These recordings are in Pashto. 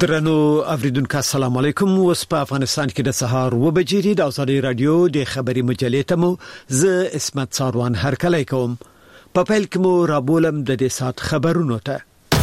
درنو اوریدونکو السلام علیکم. اوس په افغانستان کې د سهار 9 بجې د ازادي رادیو د خبري مجلې ته مو ز اسمت ساروان هرکلی کوم. په پیل کې مو رابولم د دې سات خبرونو ته.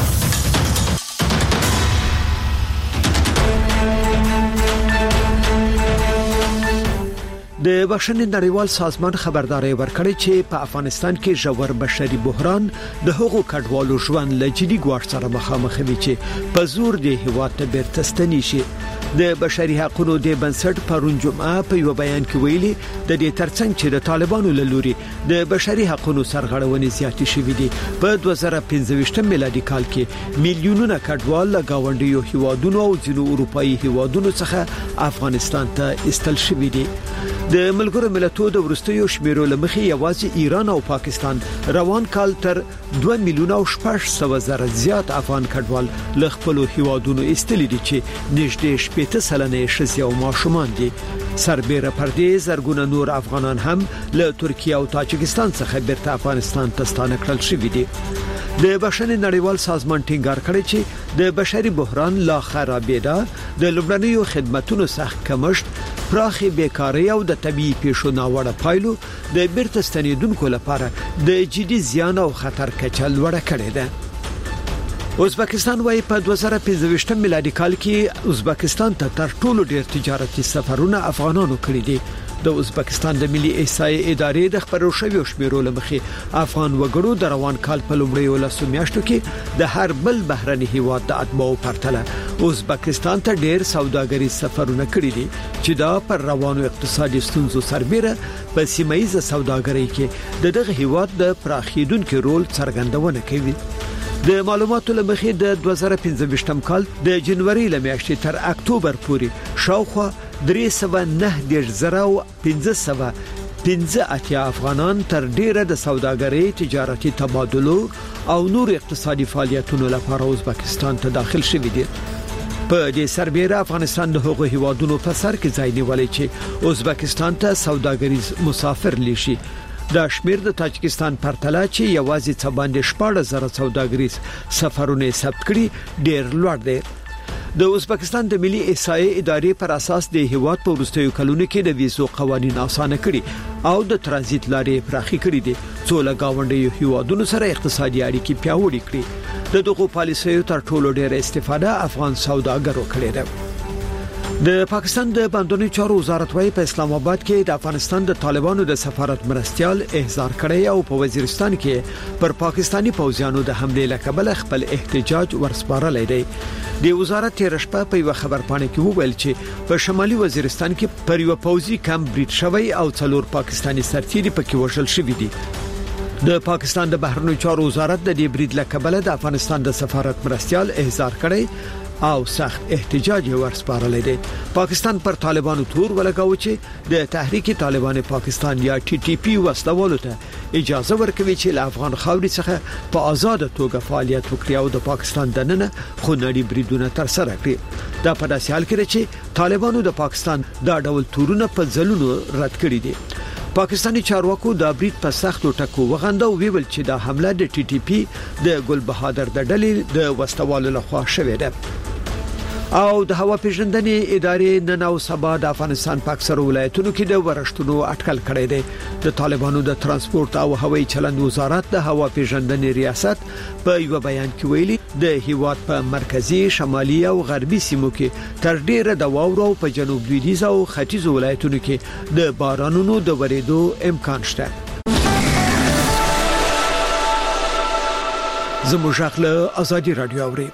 د بشري نړیوال سازمان خبرداري ورکړی چې په افغانستان کې ژور بشري بحران د حقوقو کډوالو ژوند له جدي ګواښ سره مخامخ وي چې په زور د هیواد ته بیرته ستنی شي. د بشري حقوقو د بنسټ پرون جمعه په یو بیان کې ویلي د دې ترڅنګ چې د طالبانو له لوري د بشري حقوقو سرغړونې زیاتې شوې دي. په 2015 میلادي کال کې میلیونونه کډوال له گاونډیو هیوادونو او ځینو اروپאי هیوادونو څخه افغانستان ته استل شوي دي. د ملګرو ملتونو د ورستیو شمیرو لمخې یوازې ایران او پاکستان روان کال تر 2 میلیونه او 800 زره زیات افغان کډوال له خپل هیوادونو استل دي چې نږدې 80% ښځې او ماشومان دي. سربېره پر دې زرګونه نور افغانان هم له ترکیه او تاجکستان څخه بیرته افغانستان ته ستانه کړل شوي دي. د بشري نړیوال سازمان ټینګار کړی چې د بشري بحران لا خرابېدا د لومړنیو خدماتو سخت کمښت، پراخي بیکاری او د طبيعي پیښو ناوړه پایلو د بیرته ستنیدونکو لپاره د جدي زیان او خطر کچه لوړه کړې ده. ازبکستان وايي په 2015 میلادي کال کې ازبکستان ته تر ټولو ډېر تجارتي سفرونه افغانانو کړی دي. د ازبکستان د ملي احصایې ادارې د خبرو شویو شمیرو لمخې افغان وګړو د روان کال په لومړیو لسو میاشتو کې د هر بل بهرني هیواد د اتباعو پرتله ازبکستان ته ډېر سوداګریز سفرونه کړی دي چې دا پر روانو اقتصادي ستونزو سربېره په سیمایي سوداګرۍ کې دغه هیواد د پراخیدونکو رول څرګندونه کوي. د معلوماتو لمخې د 2015 کال د جنوري لمیاشتې تر اکتوبر پورې شاوخوا 309,515 افغانان تر ډیره د سوداګرۍ، تجارتي تبادلو او نور اقتصادي فعالیتونو لپاره ازبکستان ته داخل شوي دي. په دې سربېره افغانستان د هغو هیوادونو په سر کې ځای نیولای چې ازبکستان ته سوداګریز مسافر لشي. دا شمیر د تاجکستان پرتله چې یوازې څه باندې 14,000 سوداګریز سفرونه ثبت کړي ډیر لوړ دی. د ازبکستان د ملي احصایې ادارې پر اساس د هیواد په ورستیو کلونو کې د ویزو قوانين اسانه کړي او د ترانزیت لارې پراخې کړې دي څو له گاونډیو هیوادونو سره اقتصادي اړیکې پیاوړې کړي. د دغو پالیسیو تر ټولو ډېر استفاده افغان سوداګرو کړې ده. د پاکستان د بندونو چارو وزارت وايي په اسلام آباد کې د افغانستان د طالبانو د سفارت مرستيال احضار کړی او په وزیرستان کې پر پاکستانی پوځیانو د حمله لکبل خپل احتجاج ورسپارلې دی. د وزارت تیرشپه په یو خبرپاڼه کې وویل چې په شمالي وزیرستان کې پر یو پوځي کمپ بریټ شوی او 4 پاکستانی سرتیري پکې وژل شوی دي. د پاکستان د بهرنیو چارو وزارت د دې بریټ لکبل د افغانستان د سفارت مرستيال احضار کړی او سخت احتجاج ورسپارلې دي. پاکستان پر طالبانو تور ولګاوه چې د تحریک طالبان پاکستان یا ټي ټي پی وسلوالو ته اجازه ورکوي چې له افغان خاورې څخه په آزاد توګه فعالیت وکړي او د پاکستان دننه خونړي بریدونه تر سره کړي. دا په داسې حال کې چې طالبانو د پاکستان دا ډول تورونه په ځلونو رد کړي دي. پاکستانی چارواکو د بریټ په سختو ټکو وغنده او ویل چې دا حمله د ټي ټي پی د ګل بهادر د ډلې د وسلوالو لخوا شوې ده. او د هوا پیژندنې ادارې نن او سبا د افغانستان په اکثر ولایتونو کې د ورښتونو اټکل کړی دی. د طالبانو د ترانسپورت او هوایي چلند وزارت د هوا پیژندنې ریاست په یو بیان کې ویلي د هیواد په مرکزی، شمالي او غربي سیمو کې تر ډیره د واورو په جنوب لویدیځ او ختیځ ولایتونو کې د بارانونو د ورېدو امکان شته. زموږ خپل ازادي رادیو اوري.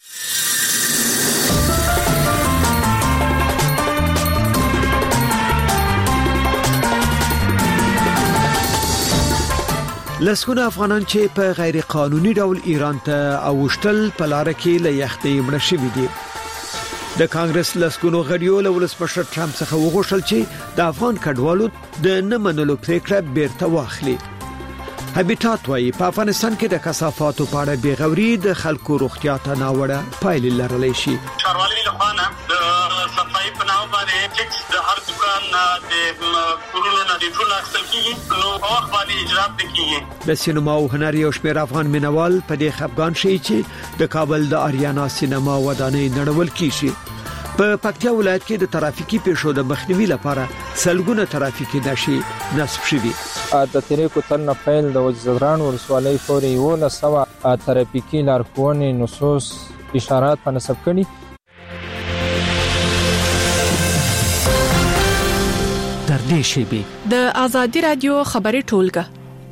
لسګونه افغانان چې په غیر قانوني ډول ایران ته اوشتل په لار کې له یختې مړ شوي دي. د کانګرس لسګونو غړیو له ولسمشر ټرمپ څخه وغوښتل چې د افغان کډوالو د نه منلو پریکړه بیرته واخلي. هابیټات وايي په افغانستان کې د کثافاتو په اړه بیغوري د خلکو روغتیا ته ناوړه پایلې لرلی شي. چارواکي له خوا نه د صفایي په نامه باندې ټیکس د هر دکان نه د کورونو نه د ټول اخیستل کیږي نو په وخت باندې اجرات کیږي. د سینما او هنر یو شمېر افغان مینوال په دې خفګان شي چې د کابل د آریانا سینما ودانۍ نړول کیږي. په پکتیا ولایت کې د ترافیکي پیښو د مخنیوي لپاره سلګونه ترافیکي نښې نصب شوي. د تیرې کوتل نه پیل د وزیران ولسوالۍ پورې 1900 ترافیکي لارښوونې نصوص اشارات په نصب کړي. تر دې شیبې د ازادي رادیو خبري ټولګه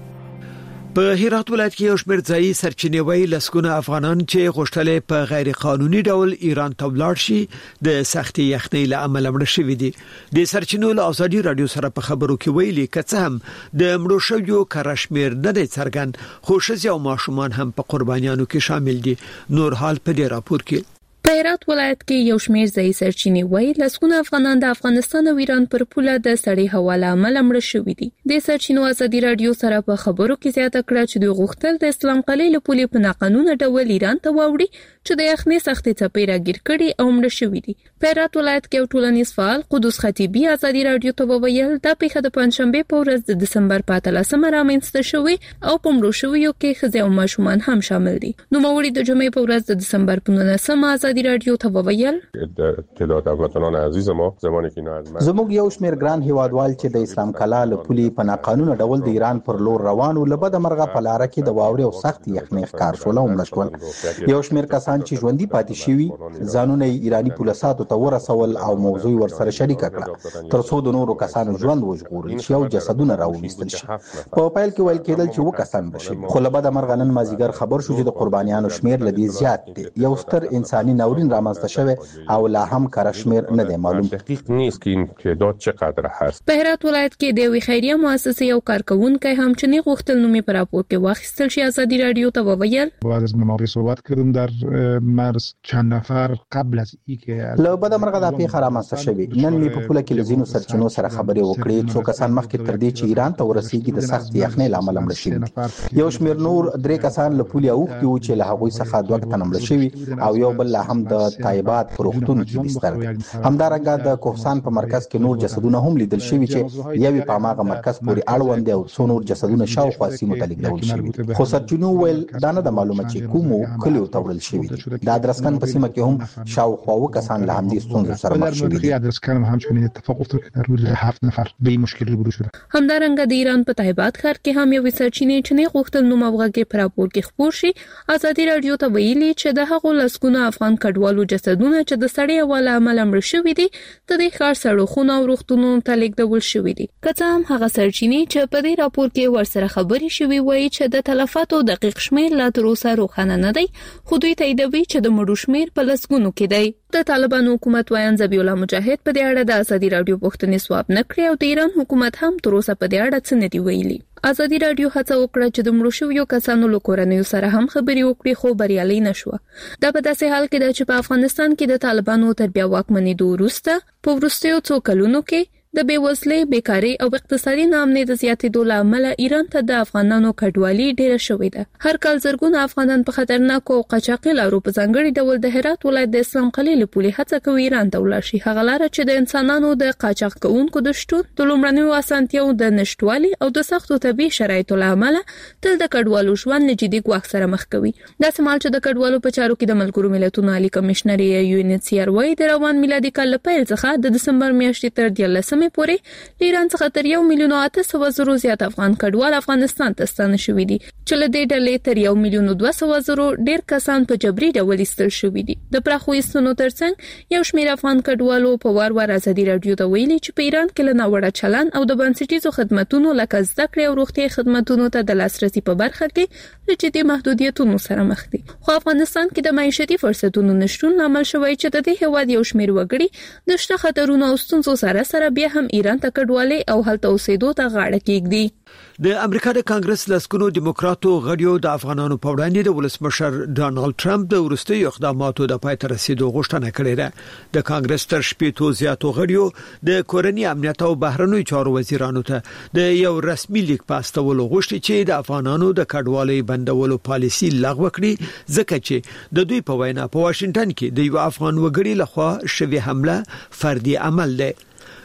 په هرات ولایت کې یو شمېر ځایي سرچینې وایي لسګونه افغانان چې غوښتل په غیر قانوني ډول ایران ته ولاړ شي د سختي یخنۍ له امله مړ شوي دي. د سرچینو له ازادي رادیو سره په خبرو کې ویلي کڅ هم د مړو شویو کار شمېر نه دی څرګند خو ښځې او ماشومان هم په قربانیانو کې شامل دي. نور حال په دې راپور کې. په هرات ولایت کې یو شمېر ځای سرچینې وایي لسګونه افغانان د افغانستان او ایران پر پوله د سړې هوا له امله مړه شوي دي. د سرچینو ازادي رادیو سره په خبرو کې زیاته کړه چې دوی غوښتل د اسلام قلعه له پولې په ناقانونه ډول ایران ته واوړي چې د یخنۍ سختي څپې راګیر کړي او مړه شوي دي. په هرات ولایت کې یو ټولنیز فعال قدوس خطیبي ازادي رادیو ته وویل دا پیښه د پنځشنبه په ورځ د دسمبر په 13مه رامنځته شوې او په مړو شویو کې ښځې او ماشومان هم شامل دي. نو موري د جمعې په ورځ د دسمبر په 19مه ازادي رادیو ته وویل اطلاعات هموطنان عزیز ما زمانی که اینا از زموږ یو شمېر ګران هیوادوال چې د اسلام قلعه له پولې په ناقانونه ډول د ایران پر لور روانو لبد مرغه په لار کې د واوري او سخت یخنۍ ښکار شول او مړه شول. یو شمېر کسان چې ژوندۍ پاتې شوي ځانونه ایرانی پولیساتو ته ورسول او موضوع ورسره شریک کړه ترڅو د نورو کسانو ژوند وژغورل شي او جسدونه راوویستل شي. په پیل کې ویل کېدل چې و کسان بشي خو لبد مرغه نن مازیګر خبر شو چې د قربانیانو شمېر لدی زیات دی. یو ستر انساني ناورین رامنځته شوی او لا هم کار شمیر نه دی معلوم. دقیق نیست که این تعداد چقدر هست. په هرات ولایت کې د وی خیریه مؤسسې یو کارکونکي هم چې نه غوښتل نومي پر راپور کې واخیستل شي ازادي رادیو ته وویل بعد از مماری صحبت کردم در مرز چند نفر قبل از اینکه له بده مرغه د پیښه رامنځته شوی نن می په پوله کې لزینو سرچینو سره خبرې وکړې څو کسان مخکې تر دې چې ایران ته ورسیږي د سخت یخنۍ لامل مړ شوي. یو شمیر نور درې کسان له پولې اوښتي و چې له هغوی څخه دوه تنه مړ شوي او یو بل هم د طیبات پروختون کې بستر دي. همدارنګه د کوهستان په مرکز کې نور جسدونه هم لیدل شوي چې یوې په ماغه مرکز پورې اړوند او څو نور جسدونه شاوخوا سیمو ته لیږدول شوي. خو سرچینو ویل دا نه د معلومه چې کومو کلیو ته وړل شوي دي. د ادرسکن په سیمه کې هم شاوخوا و کسان له همدې ستونزو سره مخ شوي دي. ادرسکن هم همچنین اتفاق افتاد که روز 7 نفر به این مشکل روبرو شده. همدارنګه د ایران په طیبات ښار کې هم یو سرچینې چې نه غوښتل نوم اوغه په راپور کې خبر شي ازادي رادیو ته ویلي چې د هغو لسګونه افغان کډوالو جسدونه چې د سړې هوا له امله مړ شوي دي د دې ښار سړکونو او روغتونونو ته لیږدول شوي دي. که څه هم هغه سرچینې چې په دې راپور کې ورسره خبرې شوي وایي چې د تلفاتو دقیق شمېر لا تر اوسه روښانه نه دی خو دوی تاییدوي چې د مړو شمېر په لسګونو کې دی. د طالبانو حکومت وایي ذبیح الله مجاهد په دې اړه د ازادي رادیو پوښتنې ځواب نه کړی او د ایران حکومت هم تر اوسه په دې اړه څه نه دی ویلي. ازادي رادیو هڅه وکړه چې د مړو شویو کسانو له کورنیو سره هم خبرې وکړي خو بریالي نشوه. دا په داسې حال کې ده چې په افغانستان کې د طالبانو تر بیا واکمنېدو وروسته په وروستیو څو کلونو کې د بیوزلۍ بیکاری او اقتصادي ناامنۍ د زیاتېدو له امله ایران ته د افغانانو کډوالي ډیره شوې ده. هر کال زرګونه افغانان په خطرناکو او قاچاقي لارو په ځانګړي ډول د هرات ولایت د اسلام قلعه له پولې هڅه کوي ایران ته ولاړ شي. هغه لار چې د انسانانو د قاچاق کوونکو د شتون د لومړنیو اسانتیاو د نشټوالي او د سختو طبي شرایطو له امله تل د کډوالو ژوند له جدي ګواښ سره مخ کوي. دا سمال چې د کډوالو په چارو کې د ملګرو ملتونو عالی کمشنر UNHCR وايي د روان میلادي کال په پیل څخه د دسمبر میاشتې تر 13مې پورې ایران څخه تر 1,800,000 زیات افغان کډوال افغانستان ته ستانه شوي دي چې له دې ډلې تر 1,200,000 ډیر کسان په جبري ډول ایستل شوي دي. د پراخو ایستنو ترڅنګ یو شمېر افغان کډوالو په وار ازادي رادیو ته ویلي چې په ایران کې له ناوړه چلن او د بنسټیزو خدماتو لکه زده کړې او روغتي خدماتو ته د لاسرسي په برخه کې له جدي محدودیتونو سره مخ دي. خو افغانستان کې د معیشتي فرصتونو نشټون لامل شوی چې د دې هواد یو شمېر وګړي د شته خطرونو او ستونزو سره بیا هم ایران ته کډوالي او هلته اوسېدو ته غاړه کېږدي. د امریکا د کانګرس لسکونو دیموکراتو غړیو د افغانانو په وړاندې د ولسمشر ډانلډ ټرمپ د وروستیو اقداماتو د پای ته رسیدو غوښتنه کړې ده. د کانګرس تر شپږ زیاتو غړیو د کورنۍ امنیت او بهرنیو چارو وزیرانو ته د یو رسمي لیک پاستولو غوښتي چې د افغانانو د کډوالۍ بندولو پالیسي لغوه کړي ځکه چې د دوی په وینا په واشنگټن کې د یو افغان وګړي لخوا شوی حمله فردي عمل دی.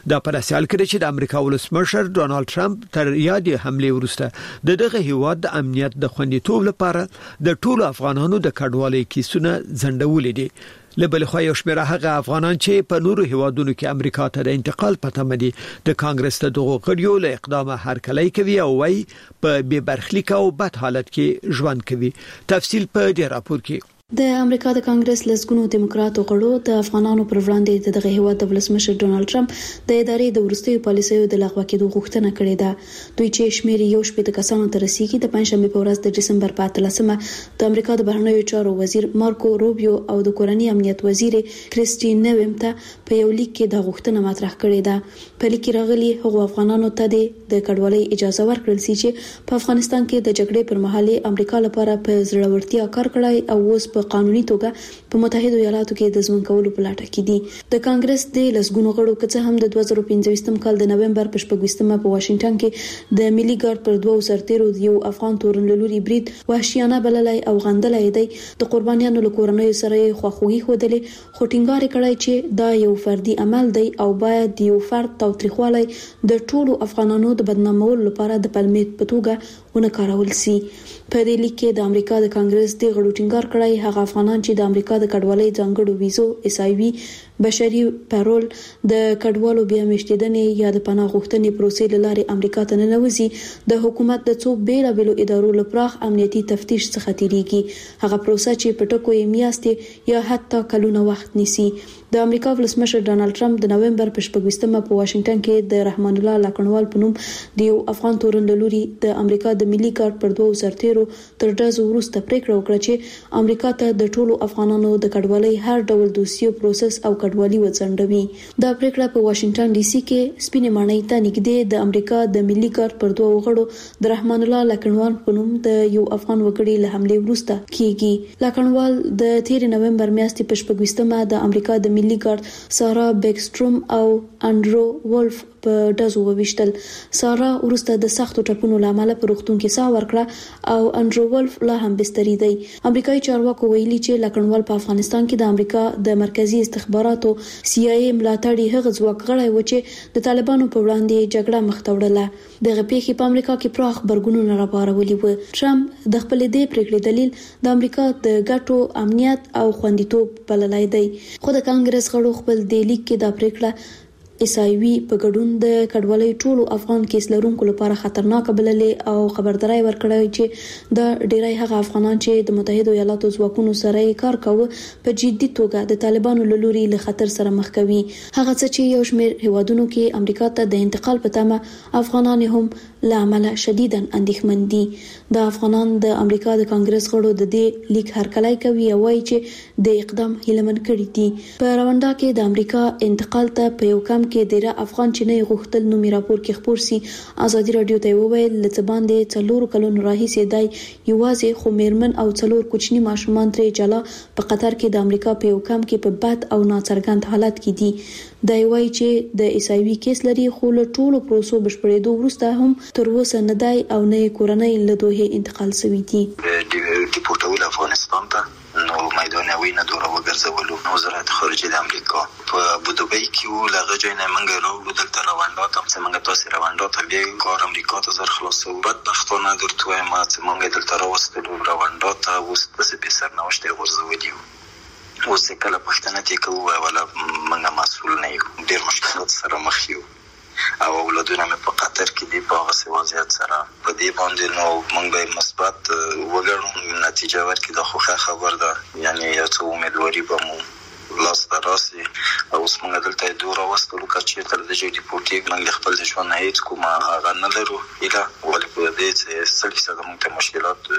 دا پر اساس کې چې د امریکا ولسمشر ډونالد ټرمپ تر یادې حمله وروسته دغه هیواد د امنیت د خوندیتوب لپاره د ټولو افغانانو د کډوالۍ کیسونه ځنډولې دي. لبل خو یو شمېر هغه افغانان چې په نورو هیوادونو کې امریکا ته د انتقال پته مدي د کانګرس ته دغه کډیو له اقدامه هرکلی کوي او وايي په بې برخلیک او بد حالت کې ژوند کوي. تفصیل په دې راپور کې. د امریکا د کانګرس لسګونو دیموکراتو غړو د افغانانو پر وړاندې دغه هیواد د ولسمشر ډونالد ټرمپ د ادارې د ورستیو پالیسیو د لغوه کېدو غوښتنه کړې ده. دوی چې شمېر یو شپږ کسانو ته رسیدي د پنځشنبه په ورځ د ډسمبر په 13مه د امریکا د بهرنیو چارو وزیر مارکو روبیو او د کورنۍ امنیت وزیر کریسټي نویم ته په یو لیک کې د غوښتنه مطرح کړې ده. په لیک کې راغلي هغو افغانانو ته د کډوالۍ اجازه ورکړل شي چې په افغانستان کې د جګړې پر مهال امریکا لپاره په زړورتیا کار کړی او اوس په قانوني توګه په متحده ایالاتو کې د ژوند کولو په لټه کې دي. د کانګرس د لسګونو غړو کڅه هم د 2015 کال د نومبر په 14مه په واشنگټن کې د ملي ګارد پر 2 سرتیرو یو افغان تورنلوري برید وحشیانه بللای او غندلای دی. د قربانیانو له کورنۍ سره خواخوږي خوده خو ټینګار کړی چې دا یو فردي عمل دی او باید یو فرد تاوتریخوالی د ټولو افغانانو د بدنامولو لپاره د پلمې په توګه ونه کارول شي. په دې لیک کې د امریکا د کانګرس د غړو ټینګار کړی هغه افغانان چې د امریکا د کډوالۍ ځانګړو ویزو SIV بشري پرول د کډوالو بیا مشتیدنې یا د پناه غوښتنې پروسې لارې امریکا ته ننوځي د حکومت د څو بیلابېلو ادارو لپاره امنیتي تفتیش څخه تیریږي. هغه پروسه چې په ټکو یې میاشتې یا حتی کلونه وخت نیسي. د امریکا ولسمشر ډونالد ټرمپ د نومبر په 14مه په واشنگټن کې د رحمان الله لاکنوال په نوم د یو افغان تورنلوري د امریکا د ملي ګارد پر 2 سرتیرو تر ډزو وروسته پریکړه وکړه چې امریکا ته د ټولو افغانانو د کډوالۍ هر ډول دوسیو پروسس او کډوالي وڅنډوي. دا پریکړه په واشنگټن ډي سي کې سپینې ماڼۍ ته نږدې د امریکا د ملي ګارد پر 2 غړو د رحمان الله لاکنوال په نوم د یو افغان وګړي له حمله وروسته کیږي. لاکنوال د 13 نومبر میاشتې په 14مه د امریکا د ملي ګارد سارا بیکستروم او انډرو ولف په ډزو وویشتل. سارا وروسته د سختو ټپونو لامل په روغتون کې ساه ورکړه او انډرو ولف لا هم بستري دی. امریکایي چارواکو ویلي چې لاکنوال په افغانستان کې د امریکا د مرکزی استخباراتو CIA ملاتړي هغه ځواک غړی و چې د طالبانو په وړاندې جګړه مخ ته وړله. دغه پیښې په امریکا کې پراخ برګونونه راپارولي و. ټرمپ د خپل دې پریکړې دلیل د امریکا د ګټو امنیت او خوندیتوب بللای دی. خو د کانګرس غړو خپل د لیک کې دا پریکړه SIV په ګډون د کډوالۍ ټولو افغان کیس لرونکو لپاره خطرناک بللې او خبرداري ورکړې چې د ډیری هغه افغانان چې د متحده ایالاتو ځواکونو سره کار کوي په جدي توګه د طالبانو له لوري له خطر سره مخ کوي. هغه څه چې یو شمېر هیوادونو کې امریکا ته د انتقال په تمه افغانان هم لامل شدیداً اندېښمن دي. د افغانان د امریکا د کانګرس غړو د دې لیک هرکلی کوي او وايي چې د اقدام هیلمن کړي دي. په رواندا کې د امریکا انتقال ته په یو کم کې ډیره افغان چې نه غوښتل نو می راپور کې خبر سي. ازادي رادیو ته وویل لته باندې 4 کلونو راهیسې دای یوازې خو میرمن او 4 کوچني ماشومان ترې جلا په قطر کې د امریکا په یو کم کې په بد او ناڅرګند حالت کې دي. دا وایي چې د SIV کیس لري خو له ټولو پروسو بشپړېدو وروسته هم تر اوسه نه دی او نه کورنۍ له دوه انتقال شوی دي. ډیپورټول افغانستان ته نو میدان وینه دوره وګرځولو. وزارت خارجه د امریکا په ابوظبي کې لغه ځای نه منګه راوړو دلته رواندا ته څنګه تاسو رواندا ته بیا کار امریکا ته زر خلاصو بدبختانه درته ما څنګه دلته راوستلو رواندا ته اوس په سرنوشت ورزولې اوس کله پښتنه تی کوو ولا موږ مسؤل نه یو. ډېر مشکلات سره مخ یو او اولادونه مې په قطر کې دی په هغه وضعیت سره په دې باندې نو موږ به مثبت وګڼو نتیجه ورکړي. د خوخه خبر ده یعنی یو څه امیدواري به مو لاس دراسي او اوس موږ دلته دوره وستلو چې تر دې ډیپورټي موږ خپل ژوند هیڅ کومه هغه نه لرو اله ولې په دې چې سلسله موږ ته مشکلات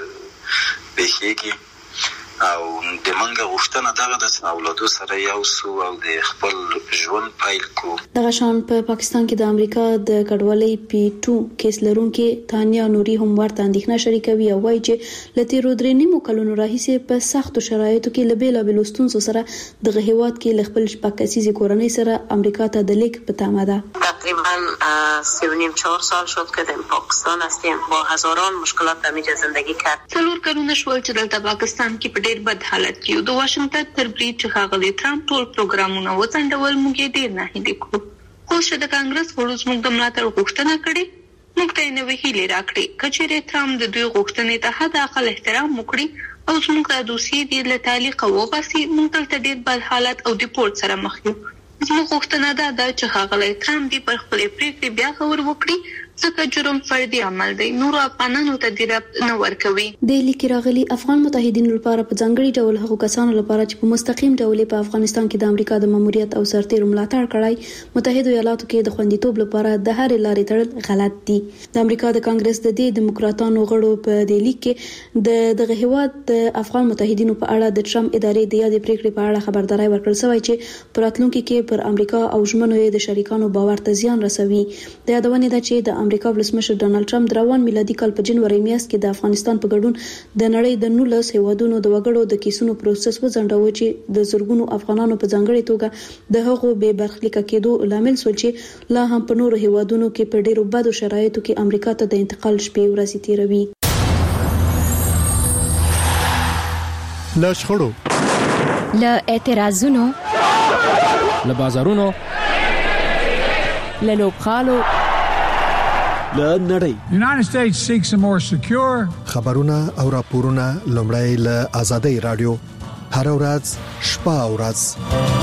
بهيږي او د منګه غوښتنه دغه د اولادو سره یو سو او د خپل ژوند پایل کو. دغه شان په پاکستان کې د امریکا د کډوالۍ P2 کیس لرونکو تانیا نوري هم ورته اندېښنه شریکوي او وایي چې لته رودري نیمو کلونو راهیسې په سختو شرایطو کې لبیلا بلوستون سره دغه هیواد کې ل خپل شپږکسیزه کورنۍ سره امریکا ته د لیک په تمه ده. تقریبا 3.5-4 سال شد که در پاکستان هستیم با هزاران مشکلات همینجا زندگی کرد. 4 کلونه شول چې دلته پاکستان کې په ډېر بد حالت کې د واشنگټن تر برید چې ښاغلي ټرمپ ټول پروګرامونه وڅنډول موږ ډېر نه هیله کوو. خو چې د کانګرس غړو زموږ د ملاتړ غوښتنه کړې، موږ ته نوې هیلې راکړې. کچېرې ترامپ د دوی غوښتنې ته حد اقل احترام وکړي او زموږ د دوسیې د له تعلیق وباسي، موږ دلته ډېر بد حالت او ډیپورت سره مخ یو. زموږ غوښتنه ده چې ښاغلی ترامپ دې پر خپلې پرېکړې بیا غور وکړي، ځکه جرم فردي عمل دی، نورو افغانانو ته دې ربط نه ورکوي. د لیک راغلي افغان متحدینو لپاره په ځانګړي ډول هغو کسانو لپاره چې په مستقیم ډول په افغانستان کې د امریکا د ماموریت او سرتیرو ملاتړ کړای، متحده ایالاتو کې د خوندیتوب لپاره د هر لارې تړل غلط دي. د امریکا د کانګرس د دیموکراتانو غړو په دې لیک کې دغه هیواد د افغان متحدینو په اړه د ټرمپ ادارې د یادې پریکړې په اړه خبرداري ورکړل شوې چې په راتلونکي کې پر امریکا او ژمنو یې د شریکانو باور ته زیان رسوي. د یادونه ده چې د امریکا ولسمشر ډونالد ټرمپ د روان میلادي کال په جنوري میاشت کې د افغانستان په ګډون د نړۍ د 19 هیوادونو د وګړو د کیسونو پروسس وځنډاوه چې د زورګونو افغانانو په ځانګړي توګه د هغو به برخلیک کېدو لامل شول چې لا هم په نورو هیوادونو کې په ډیرو بدو شرایطو کې امریکا ته د انتقال شپې ورځې تیروي. له شخړو، له اعتراضونو، له بازارونو، له لوبغالو، له نړۍ. United States seeks a more secure خبرونه او راپورونه لومړی له آزادۍ رادیو هر ورځ شپه او ورځ.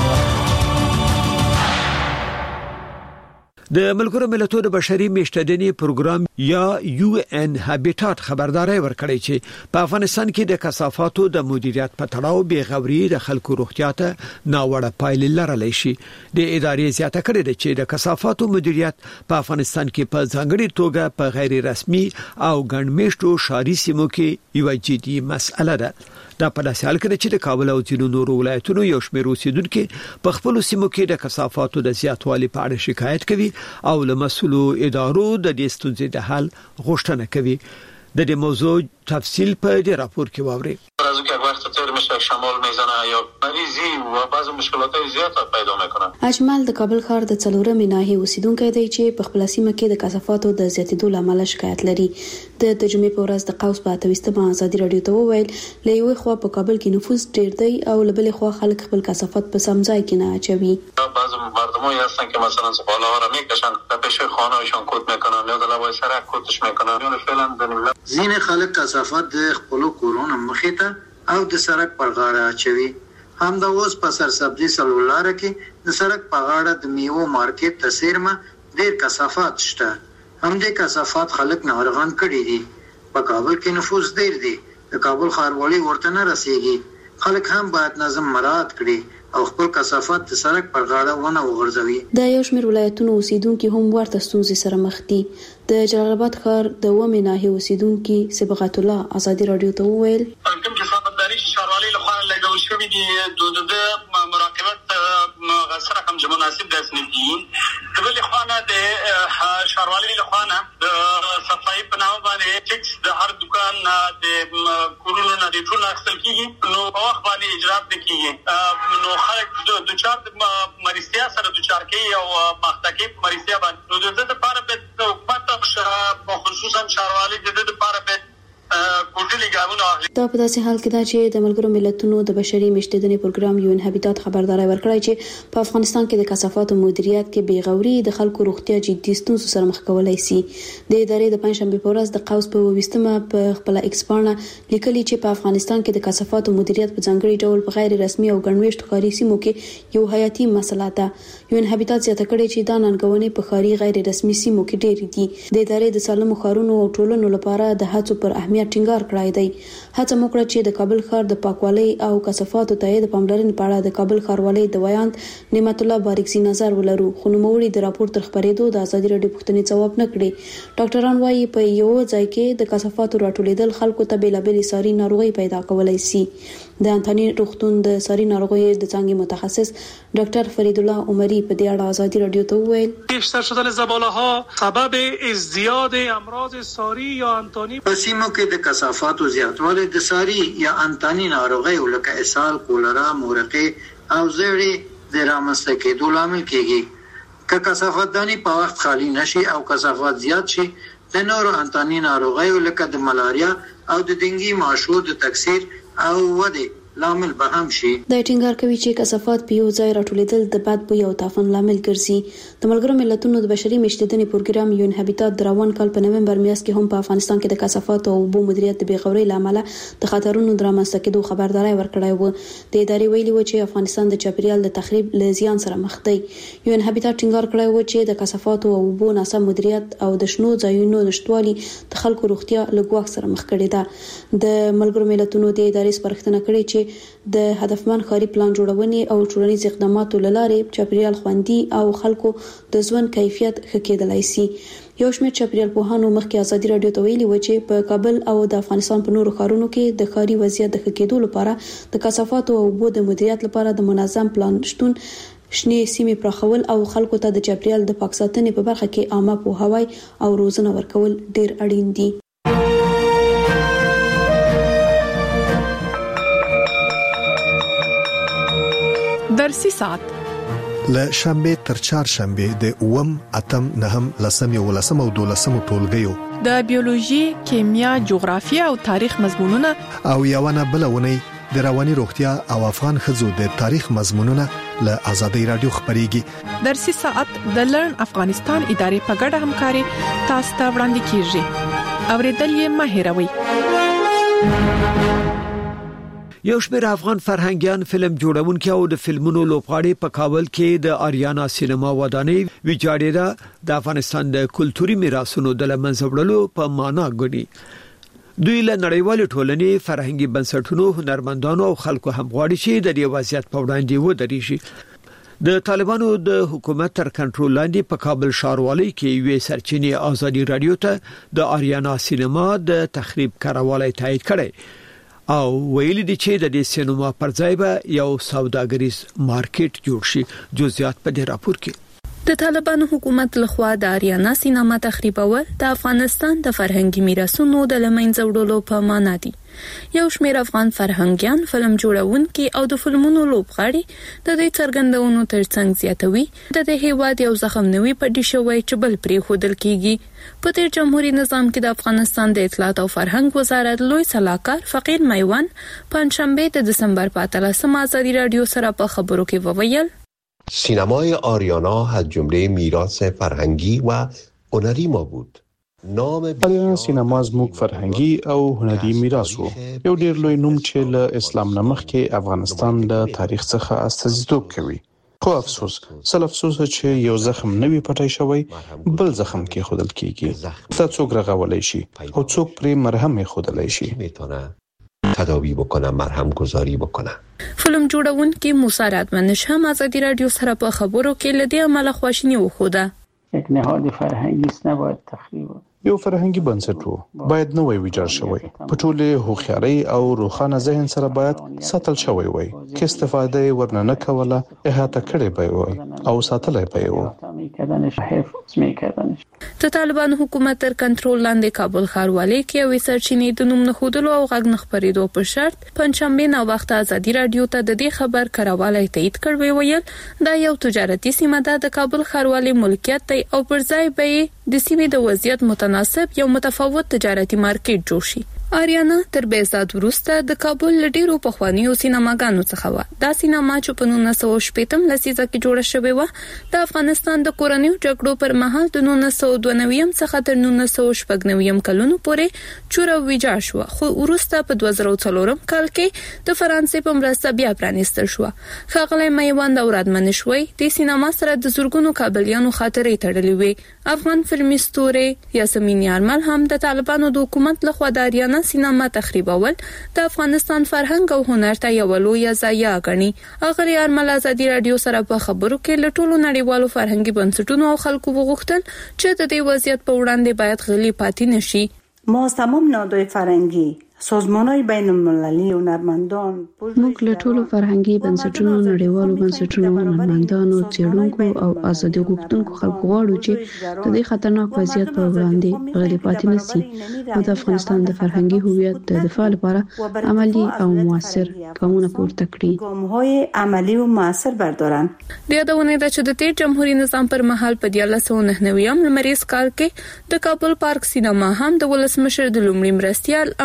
د ملګرو ملتونو د بشري میشتېدنې پروګرام یا UN هابیټات خبرداري ورکړی چې په افغانستان کې د کثافاتو د مدیریت په تړاو بېغوري د خلکو روغتیا ته ناوړه پایلې لرلی شي. د ادارې زیاته کړې ده چې د کثافاتو مدیریت په افغانستان کې په ځانګړي توګه په غیر رسمي او ګڼمېشتو ښاري سیمو کې یو جدي مسأله ده. دا په داسې حال کې چې د کابل او ځینو نورو ولایتونو یو شمېر اوسیدونکو په خپل سیمو کې د کثافاتو د زیاتوالي په اړه شکایت کوي او له مسؤلو ادارو د دې ستونزې د حل غوښتنه کوي. د دې موضوع تفصیل په دې راپور کې واورئ. از که وقت تر میشه شمال میزنه یا مریضی و بعض مشکلات زیاد پیدا میکنه. اجمل د کابل ښار د څلورمې ناحیې اوسیدونکی دی چې په خپل سیمه کې د کثافاتو د زیاتېدو لامل شکایت لري. د جمعې په ورځ د قوس په 28مه ازادي رادیو ته وویل له یوې خوا په کابل کې نفوس ډیر دی او له بلې خوا خلک خپل کثافات په سم ځای کې نه اچوي. بعض مردمایی هستن که مثلا زباله ها را میکشن و پیش خانه‌شان کود میکنن یا در لبای سرک کودش میکنن یا فعلا دنیلا زین خلک کثافات د خپل کورونو مخې ته او د سرک پر غاړه اچوي. هم د اوس په سرسبزي سلولاره کې د سرک په غاړه د میوه مارکیټ ته سیرمه ډیر کثافات شته. هم د کثافات خلک ناروغان کړي دي. په کابل کې نفوس ډیر دی. د کابل ښاروالي ورته نه رسیږي. خلک هم باید نظم مراعات کړي او خپل کثافات د سرک پر غاړه ونه وغورځوي. د یو شمېر ولایتونو اوسیدونکو هم ورته ستونزې سره مخ دي. د جلال آباد ښار د ومې ناحیې اوسیدونکو صبغت الله ازادي رادیو ته وویل کوم چې خبرداري ښاروالي له خوا لګول شوې دي د مراقبت غسر رقم چې مناسب داس نه دي. د بل خوا نه د ښاروالي له خوا نه د صفایي په نامه باندې ټیکس د هر دکان د کورونو نه د ټول اخیستل کیږي نو په وخت باندې اجرات نه کیږي. نو خلک د چار مریضتیا سره د چار کې او مختکی مریضتیا باندې نو د لپاره به حکومت خصوصا ښاروالي د دې لپاره به دا په داسې حال کې ده چې د ملګرو ملتونو د بشري میشتېدنې پروګرام UN هابیټات خبرداري ورکړی چې په افغانستان کې د کثافاتو مدیریت کې بېغوري د خلکو روغتیا جدي ستونزو سره مخ کولای شي. د ادارې د پنځشنبه په ورځ د قوس په 28مه په خپل ایکس باندې لیکلي چې په افغانستان کې د کثافاتو مدیریت په ځانګړي ډول په غیر رسمي او ګڼمېشتو ښاري سیمو کې یو حیاتي مسله ده. UN هابیټات زیاته کړې چې دا ننګونې په ښاري غیر رسمي سیمو کې ډېرې دي. د ادارې د سالمو ښارونو او ټولنو لپاره د هڅو پر اهمیت ټینګار کړی دی. هڅه وکړه چې د کابل ښار د پاکوالي او کثافاتو ته د پاملرنې په اړه د کابل ښاروالۍ د ویاند نعمت الله باریکزي نظر ولرو. خو نوموړي د راپور تر خبرېدو د ازادي رادیو پوښتنې ځواب نه کړي. ډاکټران وايي په یو ځای کې د کثافاتو راټولېدل خلکو ته بیلابېلې ساري ناروغي پیدا کولای شي. د انتاني روغتون د ساري ناروغیو د څانګې متخصص ډاکټر فرید الله عمري په دې اړه ازادي رادیو ته وویل بیشتر شدن زباله ها سبب ازدیاد امراض ساری یا انتانی په سیمو کې د کثافاتو زیاتوالی د ساری یا انتانی ناروغیو لکه اسهال، کولرا، مورقې او زیړې د رامنځته کېدو لامل کېږي. که کثافتداني په وخت خالی نشي او کثافات زیات شي د نورو انتانی ناروغیو لکه د ملاریا او د ډنګي ماشو د تکثیر او ودې لامل به هم شي. د ټینګار کوي چې کثافات په یو ځای راټولېدل د بد بوی او طاعون لامل ګرځي. د ملګرو ملتونو د بشري میشتېدنې پروګرام یون هابیټات د روان کال په نومبر میاشت کې هم په افغانستان کې د کثافات او اوبو مدیریت د بېغورۍ لامل د خطرونو درامسته کېدو خبرداري ورکړې و. د ادارې ویلي و چې افغانستان د چاپیریال د تخریب له زیان سره مخ دی. یون هابیټات ټینګار کړی و چې د کثافات او اوبو ناسم مدیریت او د شنو ځایونو نشټوالي د خلکو روغتیا له ګواښ سره مخ کړي ده. د ملګرو ملتونو د ادارې سپارښتنه کړې چې د هدفمند ښاري پلان جوړونې او ټولنیز اقداماتو لاره چاپیریال خوندي او خلکو د ژوند کیفیت ښه کېدلای شي. یو شمېر چاپیریال پوهانو مخکې ازادي رادیو ته ویلي و چې په کابل او د افغانستان په نورو ښارونو کې د ښاري وضعیت د ښه کېدو لپاره د کثافاتو او اوبو د مدیریت لپاره د منظم پلان شتون، شنې سیمې پراخول او خلکو ته د چاپیریال د پاک ساتنې په برخه کې عامه پوهاوی او روزنه ورکول ډیر اړین دي. درسي ساعت له شنبه تر چهارشنبه د اوم اتم نهم لسم یو لسم او دولسم ټولګیو د بیولوژي، کیمیا، جغرافیه او تاریخ مضمونونه او یوونه بلونه د رواني روغتیا او افغان خزو د تاریخ مضمونونه له آزادۍ رادیو خبريږي. درسي ساعت د لرن افغانستان ادارې په ګډه همکاري تاسو ته وړاندې کیږي. اوریدل یې مه هېروئ. یو شمېر افغان فرهنګيان، فلم جوړونکي او د فلمونو لوبغاړي په کابل کې د آریانا سینما ودانۍ ویجاړېدا د افغانستان د کلتوري میراثونو د لمنځه وړلو په معنا ګڼي. دوی له نړیوال ټولنې، فرهنګي بنسټونو، هنرمندانو او خلکو هم غواړي چې د دې وضعیت په وړاندې ودرېږي. د طالبانو د حکومت تر کنټرول لاندې په کابل ښاروالۍ کې یوې سرچینې آزادي رادیو ته د آریانا سینما د تخریب کاروالی تایید کړی او ویلي دي چې د دې سینما پر ځای به یو سوداګریز مارکیټ جوړ شي. جزئیات په دې راپور کې. د طالبانو حکومت لخوا د آریانا سینما تخریبول د افغانستان د فرهنګي میراثونو د لمنځه وړلو په معنا دي. یو شمېر افغان فرهنګيان، فلم جوړونکي او د فلمونو لوبغاړي د دې څرګندونو ترڅنګ زیاتوي د دې هیواد یو زخم نوي پټي شوی چې بل پرې خودل کیږي. په تیر جمهوریت نظام کې د افغانستان د اطلاعات او فرهنګ وزارت لوی سلاکار فقیر میوان پنځشنبه د دسمبر په 13 آزادی رادیو سره په خبرو کې وویل سینمای آریانا از جمله میراث فرهنگی و هنری ما بود. آریانا سینما زموږ فرهنګي او هنري میراث وو. یو ډیر لوی نوم چې له اسلام نه مخکې افغانستان له تاریخ څخه استازیتوب کوي. خو افسوس چې یو زخم نوی پټای شوی بل زخم کې خودل کیږي. تا څوک رغولای شي او څوک پرې مرهم خودلای شي. تداوی بکنه، مرهم گذاری بکنه. فلم جوړونکي موسی رادمنش هم آزادی رادیو سره په خبرو کې لدی عمل خواشینی وخوده. یک نهاد فرهنگی است نباید تخریب. یو فرهنګي بنسټ وو باید نوې ویجاړ شوی. په ټوله هوښیارۍ او روښانه ذهن سره باید ساتل شوی وای. کې استفاده ورننه کوله، احاطه کړي به وای او ساتلای به وای. د طالبان حکومت تر کنټرول لاندې کابل ښاروالۍ کې یو سرچینې د نوم نخودلو او غږ نخبرېدو په شرط پنځشنبه نو وخت آزادی رادیو ته د دې خبر کراوالی تایید کړی ویل دا یو تجارتي سیمه ده د کابل ښاروالۍ ملکیت دی او پر ځای به د سیمې د وضعیت متناسب یو متفاوت تجارتي مارکیټ جوړ شي. آریانا تر بیزاد وروسته د کابل لډیرو پخوانیو سینماګانو څخه و. دا سینما چې په 1980 لسیزه کې جوړه شوې و د افغانستان د کورنیو جګړو پر مهال د 1992 څخه تر 1999 کلونو پورې چوره ویجاړ شو، خو وروسته په 2004 کال کې د فرانسې په مرسته بیا پرانیستل شو. ښاغلی میوند او رادمنش وای د سینما سره د زورګونو کابلیانو خاطرې تړلې وي. افغان فلمي ستوري یاسمین یارمل هم د طالبانو د حکومت لخوا د آریانا سینما تخریبول د افغانستان فرهنګ او هنر ته یو لویه ضایعه غني. اغلی ارمل آزادی رادیو سره په خبرو کې له ټولو نړیوالو فرهنګي بنسټونو او خلکو وغوښتل چې د دې وضعیت په وړاندې باید غلي پاتې نشي. ما از تمام نهادهای فرهنگی، سازمان‌های بین‌المللی، هنرمندان، موږ له ټولو فرهنګي بنسټونو، نړیوالو بنسټونو، هنرمندانو، څېړونکو او ازادي غوښتونکو خلکو غواړو چې د دې خطرناک وضعیت پر وړاندې غلي پاتې نشي او د افغانستان د فرهنګي هویت د دفاع لپاره عملی او موثر ګامونه پورته کړي. ګام‌های عملی او موثر بردارن. د یادونه ده چې د تیر جمهوریت نظام پر مهال په 1999 لمریز کال کې د کابل پارک سینما هم د ولسمشر د لومړي مرستیال امرالله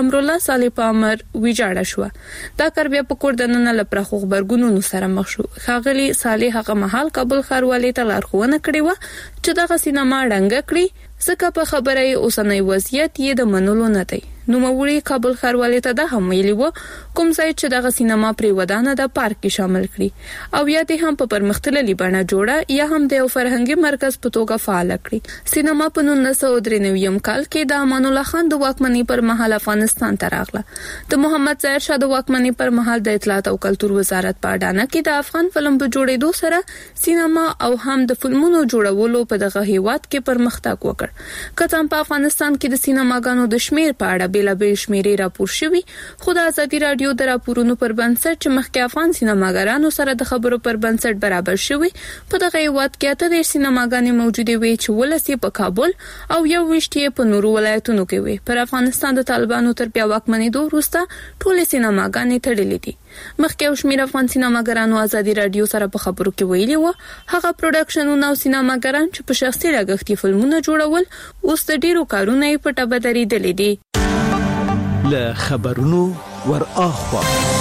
صالح پامر ویجاړه شو. دا کار بیا په کوردننه لپاره خبرګونونو سره مخ شو. خاغلی صالح هغه مهال کابل ښاروالۍ ته لارښوونه کړې و چې دغه سینما ډنګ کړي ځکه په خبره اوسنۍ وضعیت یې د منلو نه دی. نو موري کابل ښاروالۍ ته د هم ویلي و کوم ځای چې دغه سینما پرې ودانه د پارک کې شامل کړي او یا د هم په پرمختللي بڼه جوړه یا هم د یو فرهنګي مرکز په توګه فعال کړي. سینما په 1993 کال کې د امان الله خان د واکمنۍ پر مهال افغانستان ته راغله. د محمد ظاهر شاه د واکمنۍ پر مهال د اطلاعات او کلتور وزارت په اډانه کې د افغان فلم په جوړېدو سره سینما او هم د فلمونو جوړولو په دغه هیواد کې پرمختګ وکړ. کله په افغانستان کې د سینماګانو د شمیر په اړه بیلابیل شمیرې راپور شوي، خو د ازادي رادیو د راپورونو پر بنسټ چې مخکې افغان سینماګرانو سره د خبرو پر بنسټ برابر شوي، په دغه هیواد کې 8 سینماګانې موجودې وي چې 12 په کابل او 21 په نورو ولایتونو کې وي. پر افغانستان د طالبانو تر بیا واکمنېدو وروسته ټول سینماګانې تړلې دي. مخکې شمیر افغان سینماګرانو ازادي رادیو سره په خبرو کې ویلي و هغه پروډکشنونه او سینماګران چې په شخصي لګښت فلمونه جوړول اوس د ډیرو کارونه یې په ټبه درېدلې دي. له خبرونو ور اخوا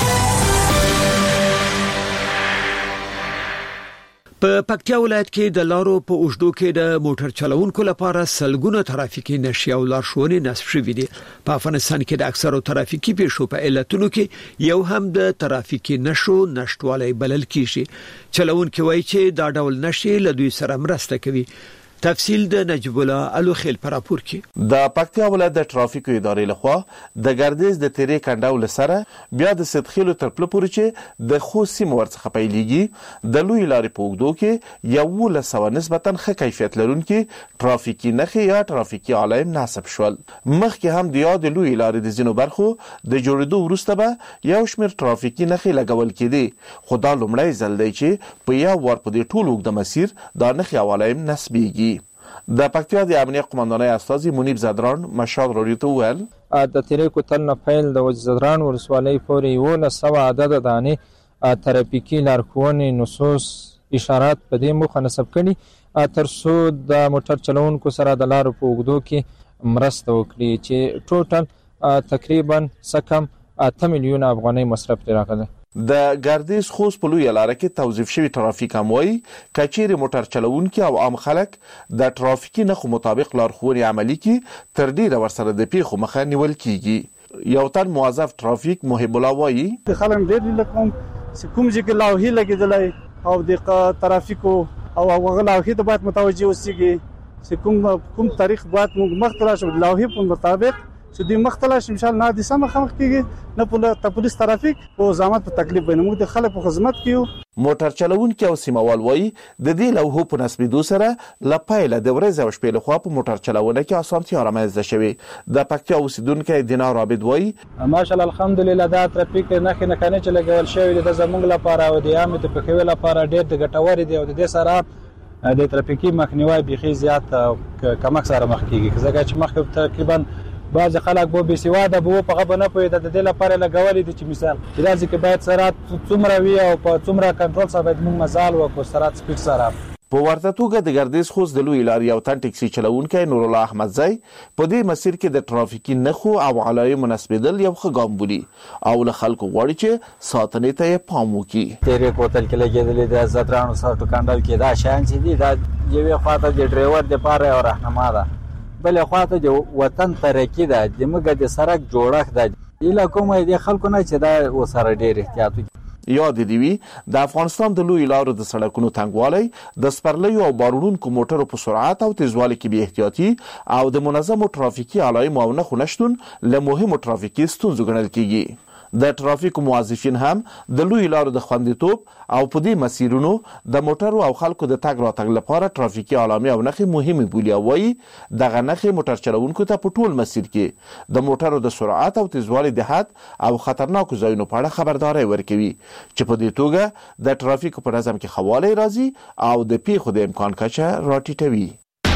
په پکتیا ولایت کې د لارو په اوږدو کې د موټر چلوونکو لپاره سلګونه ترافیکي نښې او لارښوونې نصب شوې دي. په افغانستان کې د اکثرو ترافیکي پیښو په علتونو کې یو هم د ترافیکي نښو نشټوالی بلل کیږي. چلوونکي وایي چې دا ډول نښې له دوی سره مرسته کوي. تفصیل د نجیب الله الوخیل پر راپور کې. د پکتیا ولایت د ټرافیکو ادارې لخوا د ګردیز د تیرې کنډاول سره بیا د سدخیلو تر پله پورې چې د خوسیم ورڅخه پیلېږي د لوی لارې په اوږدو کې 1100 نسبتاً ښه کیفیت لرونکي ترافیکي نښې یا ترافیکي علائم نصب شول. مخکې هم د یاد لوی لارې د ځینو برخو د جوړېدو وروسته به یو شمېر ترافیکي نښې لګول کېدې، خو دا لومړی ځل دی چې په یو وار په دې ټول اوږده مسیر دا نښې او علائم نصبېږي. د پکتیا د امنیت قومندانۍ استازي منیب زدران مشال راډیو ته وویل د تیرې کوتل نه پیل د وزیران ولسوالۍ پورې 1100 عدد دانې ترافیکي لارښوونې نصوص اشارات په دې موخه نصب کړي تر څو د موټر چلوونکو سره د لارو په اوږدو کې مرسته وکړي چې ټوټل تقریبا سکم 8 میلیون افغانۍ مصرف راغله. د ګردیز خوست په لوی لار کې توظیف شوی ترافیک اموي کچېر موټر چلوونکي او عام خلک د ترافیکي نښو مطابق لارښوونې عملي کړي تر ډیره ورسره د پیښو مخه نیول کیږي. یو تن موظف ترافیک محب الله وایي د خلک ډیر لکم کوم چې لاوهي لګیدلای او د ترافیکو او هغه لاوهي ته باید متوجه اوسېږي چې کوم تاریخ باید موږ مختلف شو لاوهي په مطابق چې د مختلف شمشال نه د سم خمخ کېږي نه په پولیس ترافیک او زحمت په تکلیف باندې موږ د خلکو په خدمت کیو. موټر چلوونکي او سیموال وایي د دې لوحو په نسبېدو سره لپایله د ورځې او شپې لخوا په موټر چلونه کې اسانتیا رامنځته شوې. د پکتیا اوسیدونکي دینار عابد وایي ماشاءالله الحمدلله دا ترافیک نه کنه چې لګول شوی د زمونږ لپاره او د عامه په خوي لپاره ډېر د ګټور دي او د دې سره د ترافیکي مخنیوي بيخي زیات کمک سره مخ کیږي ځکه چې مخ تقریبا بعض خلک به بسواده به په غو نه پوي د دې لپاره لګولې دي چې مثال چې کې باید سرعت څومره وي او په څومره کنټرول سره باید موږ مزال وکړو سرعت سپیډ سره. په ورته توګه د ګردیز خوست د لوی لارې او تن ټکسي چلوونکی نور الله احمد زئی په دې مسیر کې د ترافیکي نښو او علایمو نصبېدل یو ښه ګام بولي او له خلکو غواړي چې ساتنې ته یې پام وکړي. تیرې کوتل کې لګېدلې د زدرانو سره ټکنډل کې دا شیان چې دي دا یوې خواته د ډرایور دپاره یو رهنما ده، بلې خواته د وطن ترقي ده، زموږ د سړک جوړښت ده. ایله کومه د خلکو نه چې دا ورسره ډېر احتیاط وکړي. یاد دی وی د افغانستان د لوی لارو د سړکونو تنګوالی د سپرلیو او بارونکو موټرو په سرعت او تیزوالي کې بې احتیاطي او د منظمو ترافیکي علایمو او نښو نشتون له مهمو ترافیکي ستونزو ګڼل کیږي. د ترافیکو موظفین هم د لوی لارو د خوندیتوب او په دې مسیرونو د موټرو او خلکو د تګ راتګ لپاره ترافیکي علامې او نښې مهمې بولي او وایي دغه نښې موټر چلوونکو ته په ټول مسیر کې د موټرو د سرعت او تیزوالي د حد او خطرناکو ځایونو په اړه خبرداری ورکوي چې په دې توګه د ترافیکو په نظم کې ښه والی راځي او د پیښو د امکان کچه راټیټوي.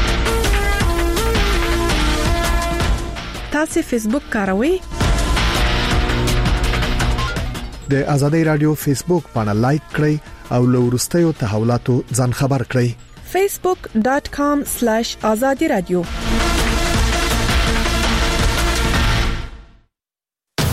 تاسو فیسبوک کاروئ؟ د ازادي رادیو فیسبوک باندې لایک کړئ او له وروستیو تحولاتو ځان خبر کړئ. facebook.com/azadi radio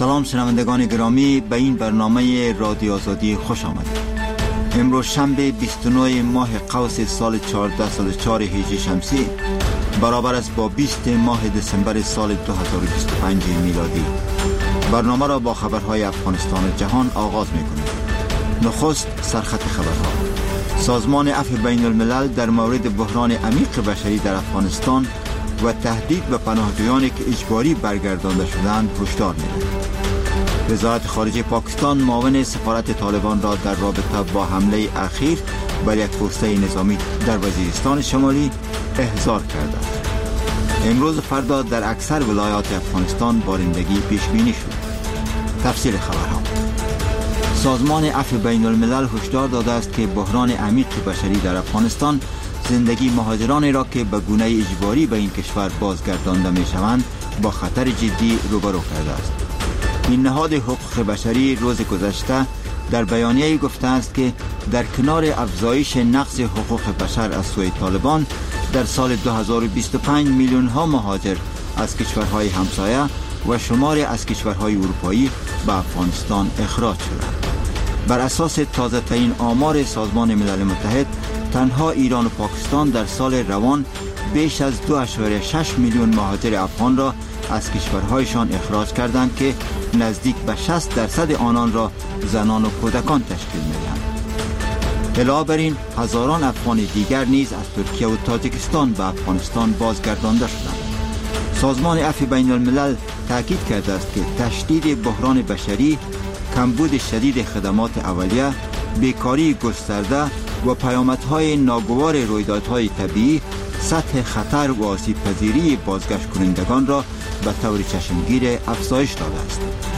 سلام شنوندگان گرامی، به این برنامه رادیو آزادی خوش آمدید. امروز شنبه 29 ماه قوس سال 1404 هجری شمسی برابر است با 20 ماه دسامبر سال 2025 میلادی. برنامه را با خبرهای افغانستان و جهان آغاز می‌کنیم. نخست سرخط خبرها. سازمان عفو بین الملل در مورد بحران عمیق بشری در افغانستان و تهدید به پناهجویانی که اجباری برگردانده شدند هشدار می‌دهد. وزارت خارجه پاکستان معاون سفارت طالبان را در رابطه با حمله اخیر بر یک پوسته نظامی در وزیرستان شمالی احضار کرده است. امروز و فردا در اکثر ولایات افغانستان بارندگی پیش بینی شد. تفصیل خبرها. سازمان عفو بین الملل هشدار داده است که بحران عمیق بشری در افغانستان زندگی مهاجرانی را که به گونه اجباری به این کشور بازگردانده می شوند با خطر جدی روبرو کرده است. این نهاد حقوق بشری روز گذشته در بیانیه‌ای گفته است که در کنار افزایش نقض حقوق بشر از سوی طالبان در سال 2025 میلیون ها مهاجر از کشورهای همسایه و شماری از کشورهای اروپایی به افغانستان اخراج شدند. بر اساس تازه ترین آمار سازمان ملل متحد، تنها ایران و پاکستان در سال روان بیش از 2.6 میلیون مهاجر افغان را از کشورهایشان اخراج کردند که نزدیک به 60% آنان را زنان و کودکان تشکیل می‌دهند. علاوه بر این هزاران افغان دیگر نیز از ترکیه و تاجیکستان به افغانستان بازگردانده شدند. سازمان عفو بین الملل تاکید کرده است که تشدید بحران بشری، کمبود شدید خدمات اولیه، بیکاری گسترده و پیامدهای ناگوار رویدادهای طبیعی سطح خطر و آسیب پذیری بازگشت کنندگان را به طور چشمگیر افزایش داده است.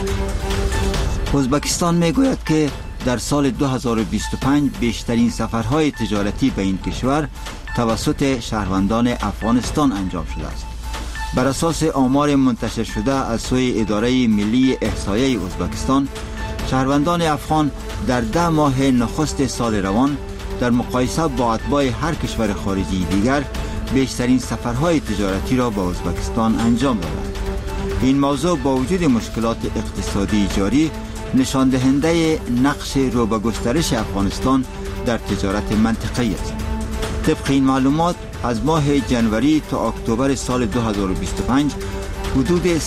ازبکستان میگوید که در سال 2025 بیشترین سفرهای تجارتی به این کشور توسط شهروندان افغانستان انجام شده است. بر اساس آمار منتشر شده از سوی اداره ملی احصایه ازبکستان، شهروندان افغان در 10 ماه نخست سال روان در مقایسه با اتباع هر کشور خارجی دیگر بیشترین سفرهای تجارتی را به ازبکستان انجام دادند. این موضوع با وجود مشکلات اقتصادی جاری نشان دهنده نقش رو به گسترش افغانستان در تجارت منطقه‌ای است. طبق این معلومات از ماه جنوری تا اکتبر سال 2025 حدود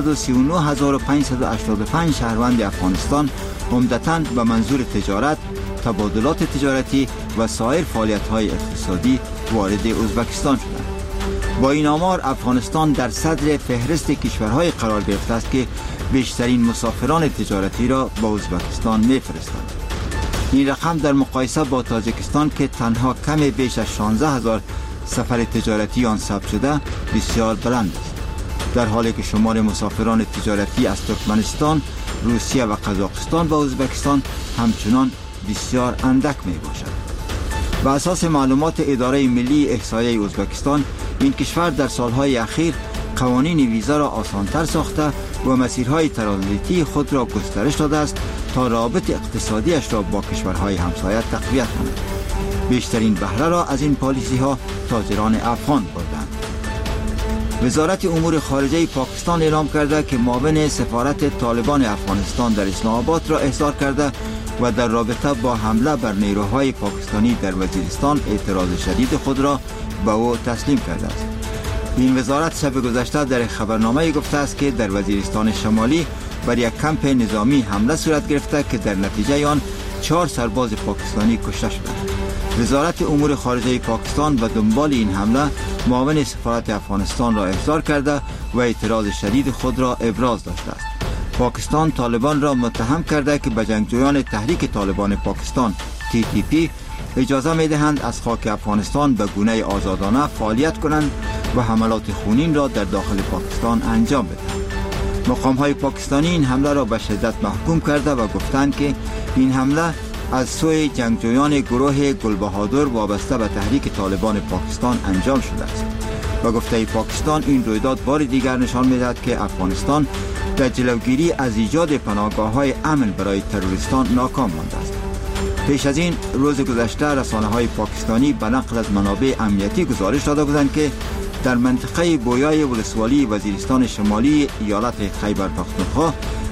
339,585 شهروند افغانستان عمدتاً به منظور تجارت، تبادلات تجارتی و سایر فعالیت‌های اقتصادی وارد ازبکستان شدند. با این آمار افغانستان در صدر فهرست کشورهای قرار گرفته است که بیشترین مسافران تجارتی را به ازبکستان می‌فرستند. این رقم در مقایسه با تاجیکستان که تنها کم بیش از 16,000 سفر تجارتی آن ثبت شده بسیار بلند است، در حالی که شمار مسافران تجارتی از ترکمنستان، روسیه و قزاقستان به ازبکستان همچنان بسیار اندک می باشد. بر اساس معلومات اداره ملی احصایه ازبکستان، این کشور در سالهای اخیر قوانین ویزا را آسانتر ساخته و مسیرهای ترانزیتی خود را گسترش داده است تا روابط اقتصادیش را با کشورهای همسایه تقویت کند. بیشترین بهره را از این پالیسی ها تاجران افغان بردند. وزارت امور خارجه پاکستان اعلام کرده که معاون سفارت طالبان افغانستان در اسلام آباد را احضار کرده و در رابطه با حمله بر نیروهای پاکستانی در وزیرستان اعتراض شدید خود را به او تسلیم کرده است. این وزارت شب گذشته در خبرنامه گفته است که در وزیرستان شمالی بر یک کمپ نظامی حمله صورت گرفته که در نتیجه آن 4 سرباز پاکستانی کشته شدند. وزارت امور خارجه پاکستان به دنبال این حمله معاون سفارت افغانستان را احضار کرده و اعتراض شدید خود را ابراز داشته است. پاکستان طالبان را متهم کرده که به جنگجویان تحریک طالبان پاکستان TTP اجازه می‌دهند از خاک افغانستان به گونه آزادانه فعالیت کنند و حملات خونین را در داخل پاکستان انجام بدهند. مقام‌های پاکستانی این حمله را به شدت محکوم کرده و گفتند که این حمله از سوی جنگجویان گروه گلبهادر وابسته به تحریک طالبان پاکستان انجام شده است. با گفته پاکستان این رویداد بار دیگر نشان می‌دهد که افغانستان در جلوگیری از ایجاد پناهگاه‌های امن برای تروریستان ناکام مانده است. پیش از این روز گذشته رسانه‌های پاکستانی به نقل از منابع امنیتی گزارش داده بودند که در منطقه بویای ولسوالی وزیرستان شمالی ایالت خیبر پختونخوا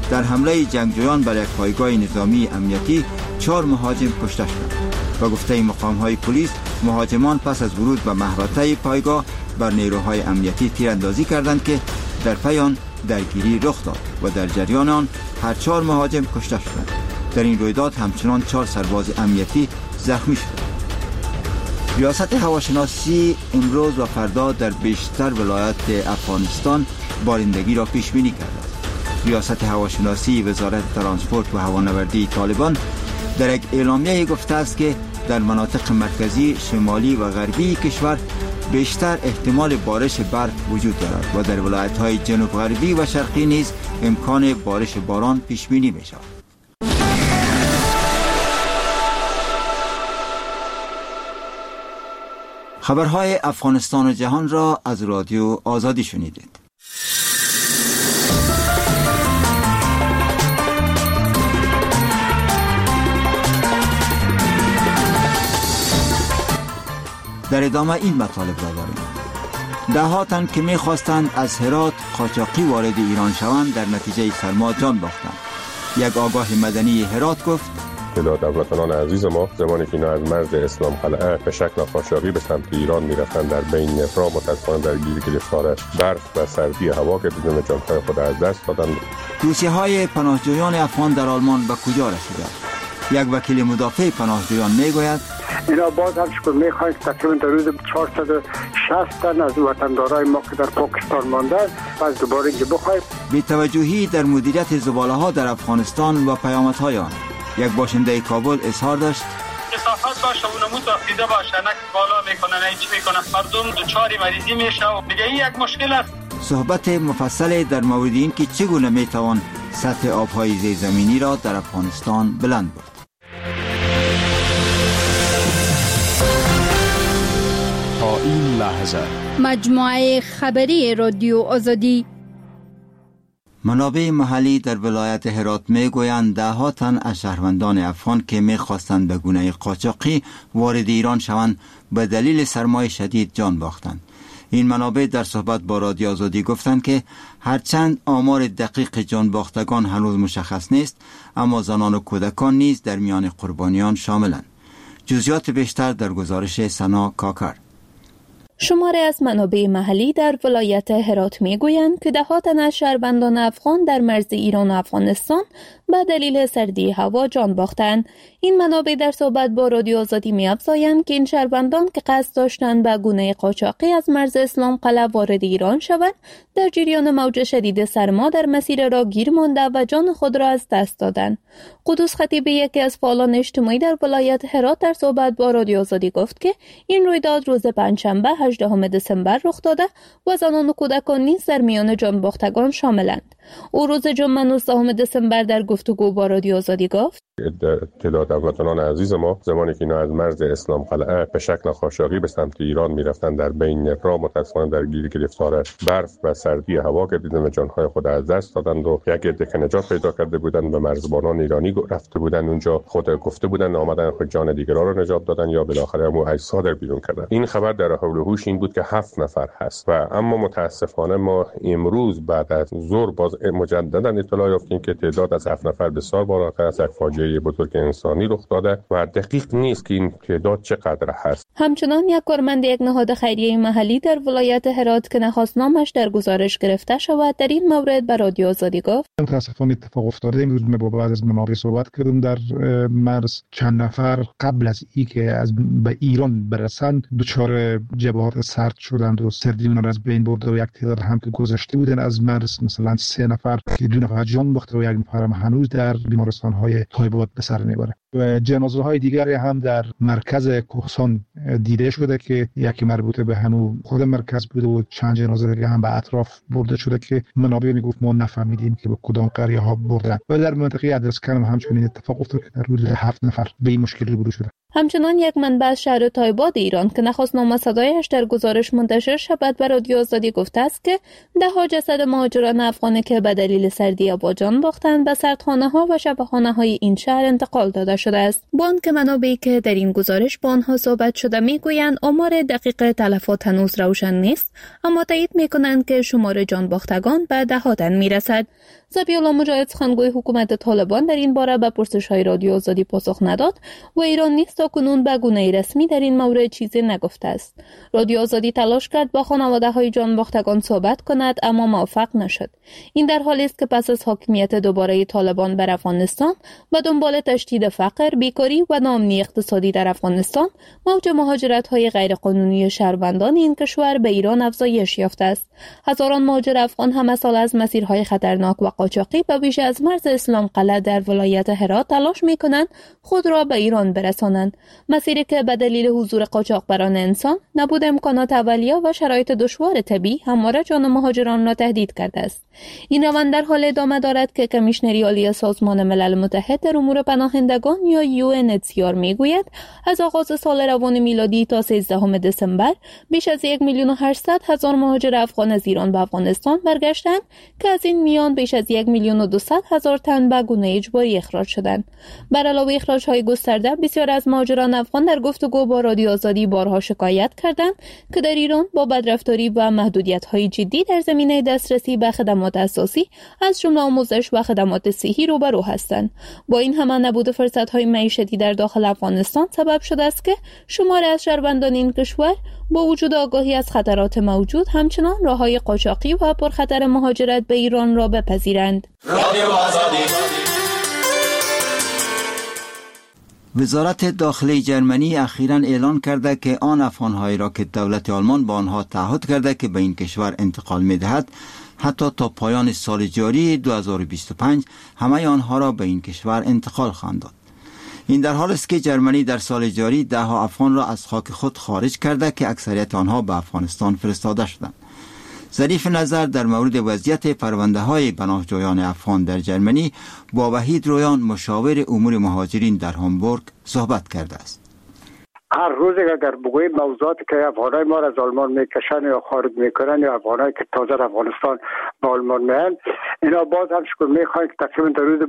در حمله جنگجویان بر یک پایگاه نظامی امنیتی 4 مهاجم کشته شدند. با گفته مقام‌های پلیس، مهاجمان پس از ورود به محوطه پایگاه بر نیروهای امنیتی تیراندازی کردند که در پی آن درگیری رخ داد و در جریان آن هر 4 مهاجم کشته شدند. در این رویداد همچنان 4 سرباز امنیتی زخمی شدند. ریاست هواشناسی امروز و فردا در بیشتر ولایات افغانستان بارندگی را پیش بینی کرده است. ریاست هواشناسی وزارت ترانسپورت و هوانوردی طالبان در یک اعلامیه گفته است که در مناطق مرکزی، شمالی و غربی کشور بیشتر احتمال بارش برف وجود دارد و در ولایت‌های جنوب غربی و شرقی نیز امکان بارش باران پیش بینی می‌شود. خبرهای افغانستان و جهان را از رادیو آزادی شنیدید. در ادامه این مطالب را داریم. 10 تن که می‌خواستند از هرات قاچاقی وارد ایران شوند در نتیجه سرما جان باختند. یک آگاه مدنی هرات گفت تعداد هموطنان عزیز ما زمانی که اینا از مرز اسلام قلعه به شکل قاچاقی به سمت ایران می‌رفتند در بین راه متأسفانه در گیر گرفتار برف و سردی هوا که دیدن جان‌های خود از دست دادند. توصیه‌های پناهجویان افغان در آلمان به کجا رسیده؟ یک وکیل مدافع پناهجویان میگوید اینا باز هم شکر میخواهید تقریبا در روز 460 تن از وطندارای ما که در پاکستان مانده باز دوباره اینجا بخواهید. بی‌توجهی در مدیریت زباله ها در افغانستان و پیامدهای آن. یک باشنده کابل اظهار داشت کثافت باشه و نمود آفیده باشه، نه بالا میکنه نه هیچ میکنه، مردم دچار مریضی میشه و دیگه این یک مشکل است. صحبت مفصل در مورد این که چگونه میتوان سطح آبهای زیرزمینی را در افغانستان بلند برد. تا این لحظه مجموعه خبری رادیو آزادی. منابع محلی در ولایت هرات میگویند 10 تن از شهروندان افغان که میخواستند به گونه قاچاقی وارد ایران شوند به دلیل سرمای شدید جان باختند. این منابع در صحبت با رادیو آزادی گفتند که هرچند آمار دقیق جان باختگان هنوز مشخص نیست، اما زنان و کودکان نیز در میان قربانیان شاملند. جزئیات بیشتر در گزارش سنا کاکر. شماری از منابع محلی در ولایت هرات میگویند که 10 تن از شهروندان افغان در مرز ایران و افغانستان به دلیل سردی هوا جان باختند. این منابع در صحبت با رادیو آزادی می‌افزایند که این شهروندان که قصد داشتند به گونه قاچاقی از مرز اسلام قلعه وارد ایران شوند، در جریان موج شدید سرما در مسیر را گیر مانده و جان خود را از دست دادند. قدوس خطیبی، یکی از فعالان اجتماعی در ولایت هرات، در صحبت با رادیو آزادی گفت که این رویداد روز پنجشنبه 18 دسامبر رخ داده و زنان و کودکان نیز در میان جان باختگان شاملند. او روز جمعه 19 دسامبر در گفتگو با رادیو آزادی گفت تعداد هموطنان عزیز ما زمانی که اینا از مرز اسلام قلعه به شکل قاچاقی به سمت ایران میرفتند در بین راه متأسفانه در گیر گرفتار برف و سردی هوا که دیدن جانهای خود از دست دادند و یک عده که نجات پیدا کرده بودند به مرزبانان ایرانی رفته بودند، اونجا خود گفته بودند آمدن خود جان دیگران را نجات دادن یا بالاخره هم اجساد در بیرون کردن. این خبر در حول و حوش این بود که 7 نفر هست و اما متاسفانه ما امروز بعد از ظهر باز مجددا اطلاع یافتیم که تعداد از 7 نفر بسیار بالاتر از یک فاجعه بزرگ انسانی رخ داده و دقیق نیست که این تعداد چقدر هست. همچنان یک کارمند یک نهاد خیریه محلی در ولایت هرات که نخواست نامش در گزارش گرفته شود در این مورد به رادیو آزادی گفت متاسفانه اتفاق افتاده. امروز ما با بعض از منابع صحبت کردیم در مرز چند نفر قبل از اینکه از به ایران برسند دچار جبهات سرد شدند و سردی اونها را از بین برده و یک تعداد هم که گذشته بودن از مرز، مثلا 3 نفر که 2 نفر جان باخته و 1 نفر هنوز در بیمارستان‌های تایبات به سر میبره و جنازه‌های دیگری هم در مرکز کوهستان دیده شده که یکی مربوط به همون خود مرکز بوده و چند جنازه دیگه هم به اطراف برده شده که منابع میگفت ما نفهمیدیم که به کدام قریه ها بردن. و در منطقه ادرسکن هم همچنین اتفاق افتاد که در حدود 7 نفر به این مشکل روبرو شده. همچنان یک منبع از شهر تایباد ایران که نخواست نام صدایش در گزارش منتشر شود به رادیو آزادی گفته است که 10 جسد مهاجران افغانی که به دلیل سردی هوا جان باختند به سردخانه‌ها و شبخانه‌های این شهر انتقال داده شده است. با آنکه منابعی که در این گزارش با آنها صحبت شده میگویند آمار دقیق تلفات هنوز روشن نیست، اما تایید میکنند که شمار جان باختگان به 10 تن میرسد. ذبیح‌الله مجاهد سخنگوی حکومت طالبان در این باره به پرسش‌های رادیو آزادی پاسخ نداد و ایران نیز تاکنون به گونه رسمی در این مورد چیزی نگفته است. رادیو آزادی تلاش کرد با خانواده‌های جانباختگان صحبت کند اما موفق نشد. این در حالی است که پس از حاکمیت دوباره طالبان بر افغانستان و دنبال تشدید فقر، بیکاری و ناامنی اقتصادی در افغانستان، موج مهاجرت‌های غیرقانونی شهروندان این کشور به ایران افزایش یافته است. هزاران مهاجر افغان همه سال از مسیرهای خطرناک و قاچاقی به ویژه از مرز اسلام قلعه در ولایت هرات تلاش می‌کنند خود را به ایران برسانند. مسیری که به دلیل حضور قاچاقبران انسان، نبود امکانات اولیه و شرایط دشوار طبی همواره جان مهاجران را تهدید کرده است. این روند در حال ادامه دارد که کمیشنری عالی سازمان ملل متحد در امور پناهندگان یا UNHCR میگوید از آغاز سال روان میلادی تا 13 دسامبر بیش از 1,800,000 مهاجر افغان از ایران به افغانستان برگشتند که از این میان بیش از 1,200,000 تن به گونه اجباری اخراج شدند. بر علاوه اخراج‌های گسترده، بسیار از مهاجران افغان در گفتگو با رادیو آزادی بارها شکایت کردند که در ایران با بدرفتاری و محدودیت‌های جدی در زمینه دسترسی به خدمات اساسی از جمله آموزش و خدمات صحی روبرو هستند. با این همه نبود فرصت‌های معیشتی در داخل افغانستان سبب شده است که شماری از شهروندان این کشور با وجود آگاهی از خطرات موجود همچنان راه‌های قاچاقی و پرخطر مهاجرت به ایران را بپذیرند. وزارت داخلی جرمنی اخیراً اعلان کرده که آن افغان‌هایی را که دولت آلمان با آنها تعهد کرده که به این کشور انتقال می‌دهد حتی تا پایان سال جاری 2025 همه آنها را به این کشور انتقال خواهند داد. این در حال است که جرمنی در سال جاری 10 افغان را از خاک خود خارج کرده که اکثریت آنها به افغانستان فرستاده شدند. ظریف نظر در مورد وضعیت پرونده‌های پناهجویان افغان در جرمنی با وحید رویان مشاور امور مهاجرین در هامبورگ صحبت کرده است. هر روز اگر بگوییم موضوعاتی که افغانای ما را از آلمان میکشن یا خارج میکنن یا افغانایی که تازه افغانستان به آلمان میان، اینا باز هم شکر میخوایم که تقریبا در روز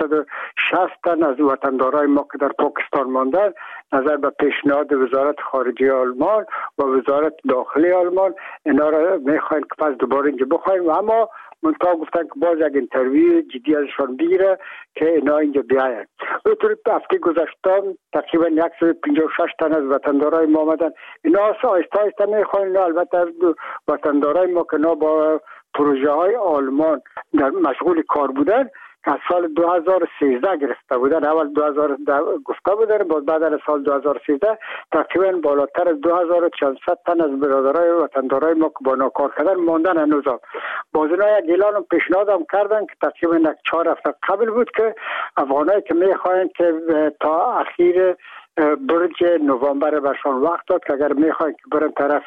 460 تن از وطندارای ما که در پاکستان ماندن نظر به پیشنهاد وزارت خارجه آلمان و وزارت داخلی آلمان اینا را میخوایم که پس دوباره اینجا بخوایم، اما منطقه گفتن که باز یک اینترویو جدی ازشان بگیره که اینا اینجا بیاین. اونطوری هفته گذشته تقریبا 156 تن از وطندارای ما آمدن. اینا آهسته آهسته میخواین، اینا البته وطندارای ما که اینا با پروژه های آلمان در مشغول کار بودن که از سال 2013 گرفته بودن، اول 2010 گفته بودن، بعد از سال 2013 تقریبا بالاتر از 2400 تن از برادرای وطندارای ما که با نا کار کردن ماندن هنوز. باز اینا یک اعلان پیشنهاد هم کردن که تقریبا 4 هفته قبل بود که افغانایی که میخواین که تا اخیر برج نوامبر برشان وقت داد که اگر میخواین که برن طرف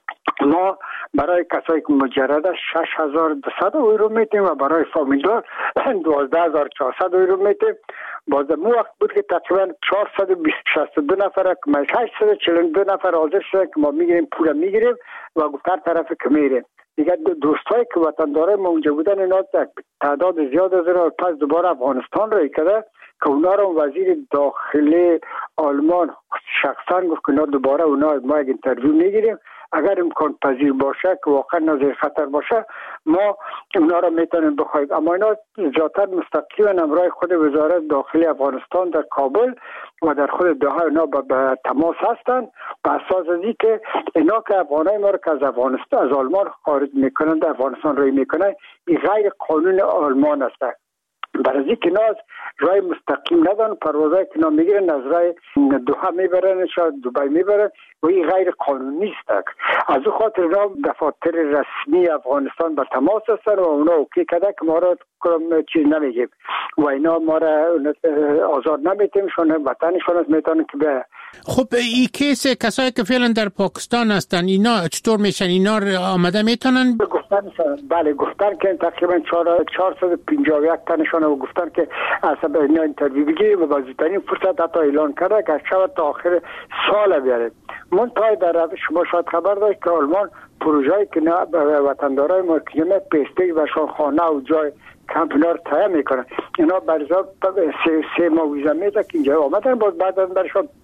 ما برای کسایی که مجرده 6200 یورو میتیم و برای فامیلدار 12400 یورو میتیم. باز مو وقت بود که تقریبا 462 نفر که 842 نفر حاضر شدن که ما میگیریم، پول میگیریم و گفتن طرف که میریم. دیگه دوستایی که وطندارای ما اونجا بودن اینا تعداد زیاد از اینا پس دوباره افغانستان را کرده که اونا رو وزیر داخلی آلمان شخصا گفت که دوباره اونا ما یک اینترویو میگیریم، اگر امکان پذیر باشه که واقعا نظر خطر باشه ما اونا رو میتونیم بخوایم. اما اینا ذاتاً مستقیما همراه خود وزارت داخلی افغانستان در کابل و در خود دوحه اینا به تماس هستند به اساس از اینکه اینا که افغانای ما رو که از افغانستان از آلمان خارج میکنن در افغانستان روی میکنن این غیر قانون آلمان است. برای اینکه اینا رای مستقیم ندارن، پروازایی که اینا میگیرن از رای دوحه میبرن، شاید دبی میبرن و این غیر قانونی است. از اون خاطر اینا دفاتر رسمی افغانستان به تماس هستن و اونا اوکی کرده که ما را چیز نمیگیم و اینا ما را آزاد نمیتیم، شون وطنشون است میتونن که به. خب این کیس کسایی که فعلا در پاکستان هستن اینا چطور میشن؟ اینا آمده میتونن بله گفتن که تقریبا 451 تنشون و گفتن که اصلا اینا اینترویو بگیریم و بازیترین فرصت حتی اعلان کرده که شاید تا آخر سال بیاره. منتهای در شما شاید خبر داشت که آلمان پروژه‌ای که وطندارای ما که پیسته و خانه و جای کمپینا رو تایید میکنن، اینا برزا 3 ماه ویزا میده که اینجا آمدن، باز بعد برشون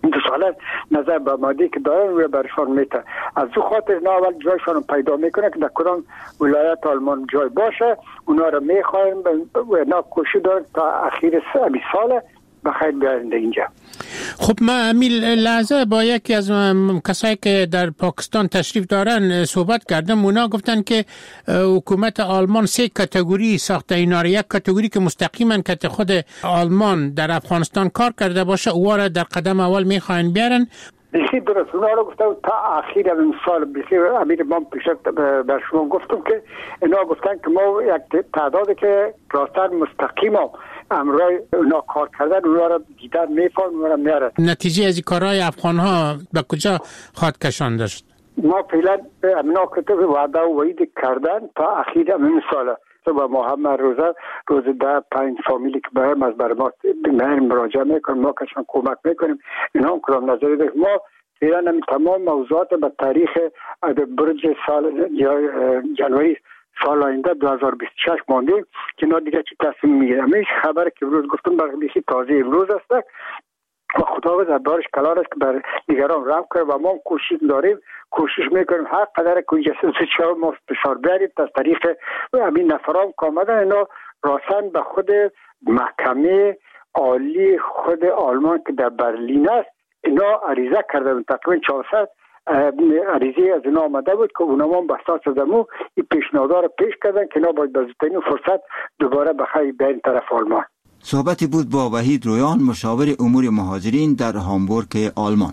دو ساله نظر به مادی که دارن روی برشان میته. از دو خاطر نه اول جایشان پیدا میکنه که در کدام ولایت آلمان جای باشه، اونا رو میخوایم و اینا کوشش دارن تا اخیر سال بخیر بیارن اینجا. خب ما امیل لحظه با یکی از کسایی که در پاکستان تشریف دارن صحبت کردم، اونا گفتن که حکومت آلمان 3 کاتگوری ساخته اینا رو. یک کاتگوری که مستقیما که خود آلمان در افغانستان کار کرده باشه اونا را در قدم اول میخواین بیارن. بخیر درست اونا رو گفتم تا اخیر این سال بخیر امیر من پیشت بر شما گفتم که اینا گفتن که ما یک تعدادی که راستن مستقیما امرای اونا کار کردن اونا رو دیدن میفهم اونا رو میاره. نتیجه از این کارهای افغان ها به کجا خواهد کشان داشت؟ ما فعلا امنا کتب وعده و وعید کردن تا اخیر این سال و ما هم روز 5 فامیلی که باید از بر ما مراجعه میکنیم، ما کشان کمک میکنیم. اینا هم کلام نظری ده ما فعلا هم تمام موضوعات به تاریخ برج سال جنوری سال آینده 2026 ماندیم که اینا دیگه چی تصمیم میگیره. همیش خبر که امروز گفتم برای تازه امروز است و خداوند دربارش کلار است که بر دیگران رحم کنه و ما کوشش داریم، کوشش میکنیم هر قدر که جسد ما فشار بیاریم از طریق همین نفران که آمدن اینا راسن به خود محکمه عالی خود آلمان که در برلین است اینا عریضه کردن. تقریبا 400 عریضه از اینا آمده بود که اونها هم بحثات زدمو این پیشنهادها رو پیش کردن که اینا باید بزرگترین فرصت دوباره بخیر بیاین طرف آلمان. صحبتی بود با وحید رویان، مشاور امور مهاجرین در هامبورگ آلمان.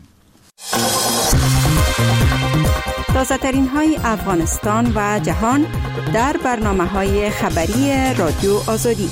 تازه‌ترین های افغانستان و جهان در برنامه‌های خبری رادیو آزادی.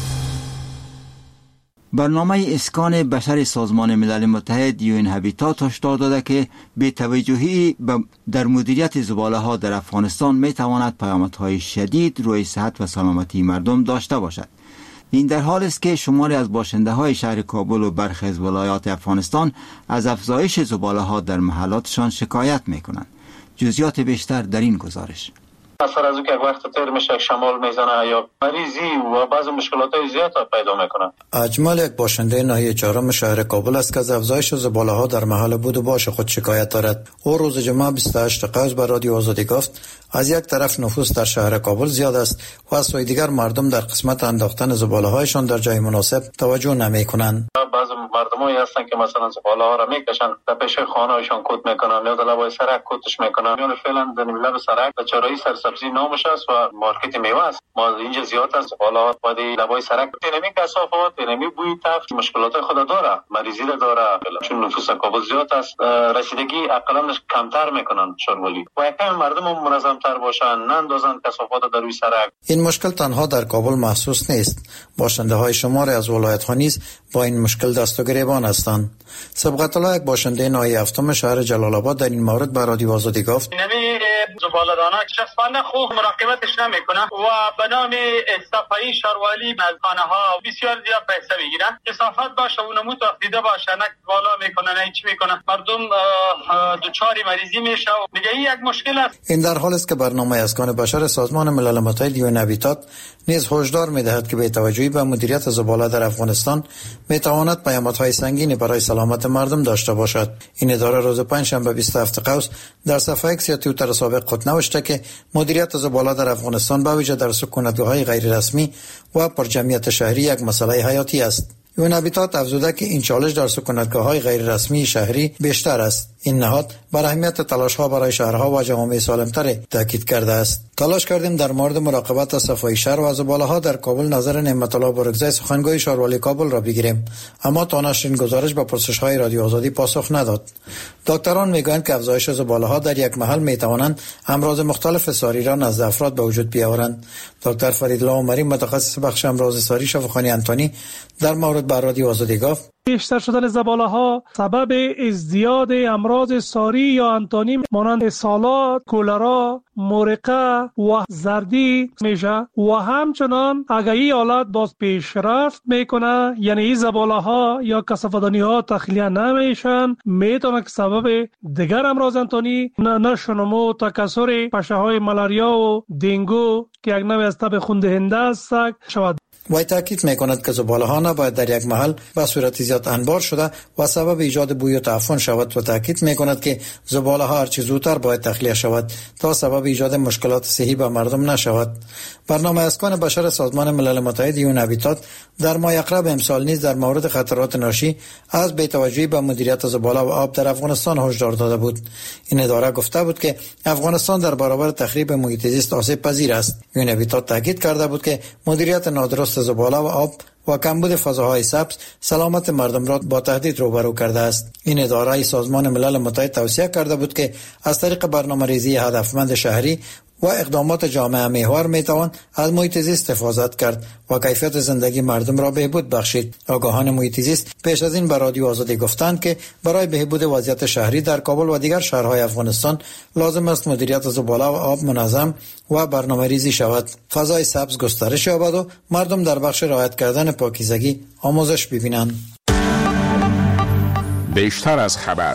برنامه اسکان بشر سازمان ملل متحد یون هابیتات هشدار داده که بی‌توجهی در مدیریت زباله‌ها در افغانستان می‌تواند پیامدهای شدید روی صحت و سلامتی مردم داشته باشد. این در حال است که شماری از باشنده‌های شهر کابل و برخی از ولایات افغانستان از افزایش زباله‌ها در محلاتشان شکایت می‌کنند. جزئیات بیشتر در این گزارش. اثر از که وقت تیر میشه شمال میزنه یا مریضی و بعض مشکلات‌های زیاد پیدا میکنه. اجمل یک باشنده ناحیه 4 شهر کابل است که از افزایش زباله‌ها در محل بود و باش خود شکایت دارد. او روز جمعه 28 قوس به رادیو آزادی گفت از یک طرف نفوس در شهر کابل زیاد است و از سوی دیگر مردم در قسمت انداختن زباله‌هایشان در جای مناسب توجه نمی‌کنند. بعض مردمایی هستن که مثلا زباله‌ها را میکشن در پیش خانه‌هایشان کود میکنن یا در لبای سرک کودش میکنن یا فعلا در لب سرک به چرایی سرسبزی نامش است و مارکت میوه است. ما اینجا زیاد است زباله‌ها بعد لبای سرک نمی کثافات نمی بوی تف مشکلات خود داره، مریضی داره. چون نفوس کابل زیاد است رسیدگی اقلا کمتر میکنن شورولی و یکم مردم منظم‌تر باشن نندازن کثافات در روی سرک. این مشکل تنها در کابل محسوس نیست. باشنده‌های شماری از ولایت‌ها نیز با این مشکل دست و گریبان هستند. سبقت الله یک باشنده ناحیه 7 شهر جلال آباد در این مورد به رادیو آزادی گفت زباله‌دانا شخصا خوب مراقبتش نمیکنه و به نام صفایی شاروالی از خانه‌ها بسیار زیاد پیسه میگیرن. کثافت باشه و نمود دیده باشه نه بالا میکنه نه هیچ میکنه مردم دچار مریضی میشه و دیگه این یک مشکل است. این در حالی است که برنامه اسکان بشر سازمان ملل متحد یون هابیتات نیز هشدار می‌دهد که بی‌توجهی به مدیریت زباله در افغانستان می‌تواند پیامدهای سنگینی برای سلامت مردم داشته باشد. این اداره روز پنجشنبه 27 قوس در صفحه اکس یا توییتر سابق خود نوشته که مدیریت زباله در افغانستان به ویژه در سکونتگاه‌های غیر رسمی و پر جمعیت شهری یک مسئله حیاتی است. یون هابیتات افزوده که این چالش در سکونتگاه‌های غیر رسمی شهری بیشتر است. این نهاد بر اهمیت تلاش‌ها برای شهرها و جوامع سالم‌تر تاکید کرده است. تلاش کردیم در مورد مراقبت از صفای شهر و زباله‌ها در کابل نظر نعمت الله برگزای سخنگوی شاروالی کابل را بگیریم، اما تا نشر این گزارش به پرسش‌های رادیو آزادی پاسخ نداد. دکتران میگویند که افزایش زباله‌ها در یک محل میتوانند امراض مختلف ساری را نزد افراد به وجود بیاورند. دکتر فریدالله عمری متخصص بخش امراض ساری شفاخانه انتونی در مورد به رادیو آزادی گفت بیشتر شدن زباله‌ها سبب ازدیاد امراض ساری یا انتونی مانند سالات، کولرا، مرقه و زردی میشه و همچنان اگر این حالت باز پیشرفت میکنه یعنی این زباله‌ها یا کثافت‌دانی‌ها تخلیه نمیشن میتونه که سبب دیگر امراض انتونی نشو نمو تکثر پشه‌های ملاریا و دنگو که یک نوع از تب خون دهنده است شود. وی تاکید میکند که زباله‌ها نباید در یک محل به صورت زیاد انبار شده و سبب ایجاد بوی و تعفن شود و تاکید میکند که زباله‌ها هر چه زودتر باید تخلیه شود تا سبب ایجاد مشکلات صحی به مردم نشود. برنامه اسکان بشر سازمان ملل متحد یون هابیتات در ماه اقرب امسال نیز در مورد خطرات ناشی از بی‌توجهی به مدیریت زباله و آب در افغانستان هشدار داده بود. این اداره گفته بود که افغانستان در برابر تخریب محیط زیست آسیب پذیر است. یون هابیتات تاکید کرده بود که مدیریت نادرست زباله و آب و کمبود فضاهای سبز سلامت مردم را با تهدید روبرو کرده است. این اداره سازمان ملل متحد توصیه کرده بود که از طریق برنامه‌ریزی هدفمند شهری و اقدامات جامعه محور میتوان از محیط زیست حفاظت کرد و کیفیت زندگی مردم را بهبود بخشید. آگاهان محیط زیست پیش از این به رادیو آزادی گفتند که برای بهبود وضعیت شهری در کابل و دیگر شهرهای افغانستان لازم است مدیریت زباله و آب منظم و برنامه‌ریزی شود، فضای سبز گسترش یابد و مردم در بخش رعایت کردن پاکیزگی آموزش ببینند. بیشتر از خبر.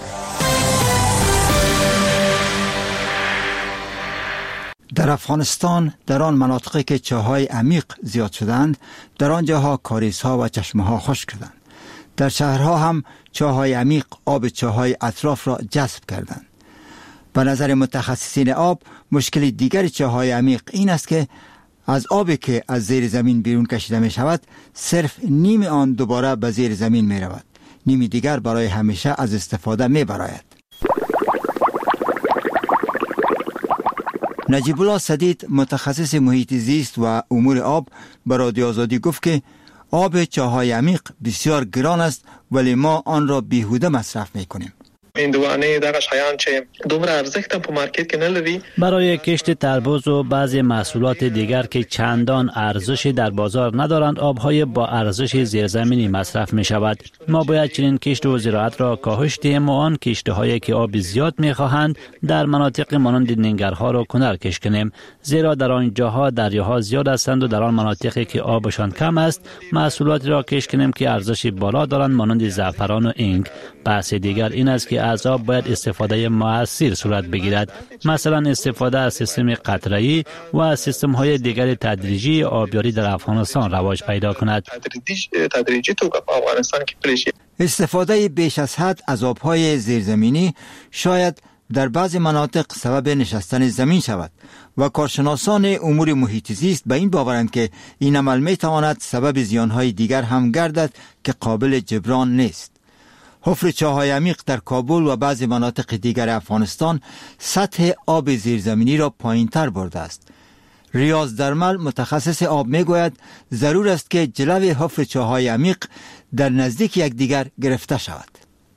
در افغانستان در آن مناطقی که چاه‌های عمیق زیاد شدند، در آنجاها کاریزها و چشمه‌ها خشک شدند. در شهرها هم چاه‌های عمیق آب چاه‌های اطراف را جذب کردند. به نظر متخصصین آب، مشکل دیگر چاه‌های عمیق این است که از آبی که از زیر زمین بیرون کشیده می شود، صرف نیم آن دوباره به زیر زمین می رود. نیم دیگر برای همیشه از استفاده می براید. نجیب الله سدید، متخصص محیط زیست و امور آب، به رادیو آزادی گفت که آب چاه‌های عمیق بسیار گران است ولی ما آن را بیهوده مصرف می‌کنیم. هندوانه دغه شیان چې دومره ارزښت په مارکت کې نه لري. برای کشت تربوز و بعضی محصولات دیگر که چندان ارزشی در بازار ندارند، آبهای با ارزش زیرزمینی مصرف می شود. ما باید چنین کشت و زراعت را کاهش دهیم و آن کشت‌هایی که آب زیاد می‌خواهند در مناطق مانند ننگرها را کنارکش کنیم، زیرا در آن جاها دریاها زیاد هستند و در آن مناطقی که آبشان کم است محصولاتی را کشت کنیم که ارزش بالا دارند مانند زعفران و اینگ. بحث دیگر این است که از آب باید استفاده مؤثر صورت بگیرد، مثلا استفاده از سیستم قطره‌ای و از سیستم‌های دیگر تدریجی آبیاری در افغانستان رواج پیدا کند. تدریجی تو افغانستان که پلیشی استفاده بیش از حد از آب‌های زیرزمینی شاید در بعضی مناطق سبب نشستن زمین شود و کارشناسان امور محیط زیست به این باورند که این عمل می‌تواند سبب زیان‌های دیگر هم گردد که قابل جبران نیست. حفر چاه‌های عمیق در کابل و بعضی مناطق دیگر افغانستان سطح آب زیرزمینی را پایین‌تر برده است. ریاض درمل، متخصص آب، میگوید ضرور است که جلوی حفر چاه‌های عمیق در نزدیک یکدیگر گرفته شود.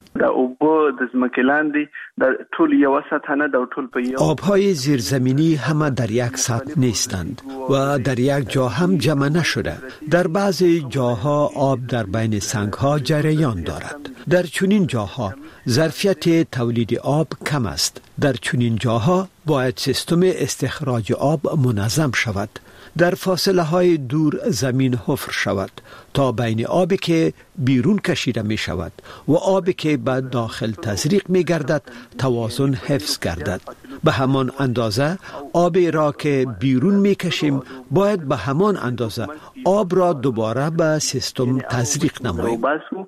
آبهای زیرزمینی همه در یک سطح نیستند و در یک جا هم جمع نشده. در بعضی جاها آب در بین سنگها جریان دارد. در چنین جاها ظرفیت تولید آب کم است. در چنین جاها باید سیستم استخراج آب منظم شود. در فاصله های دور زمین حفر شود تا بین آبی که بیرون کشیده می شود و آبی که به داخل تزریق می گردد توازن حفظ گردد. به همان اندازه آبی را که بیرون می کشیم باید به همان اندازه آب را دوباره به سیستم تزریق نماییم.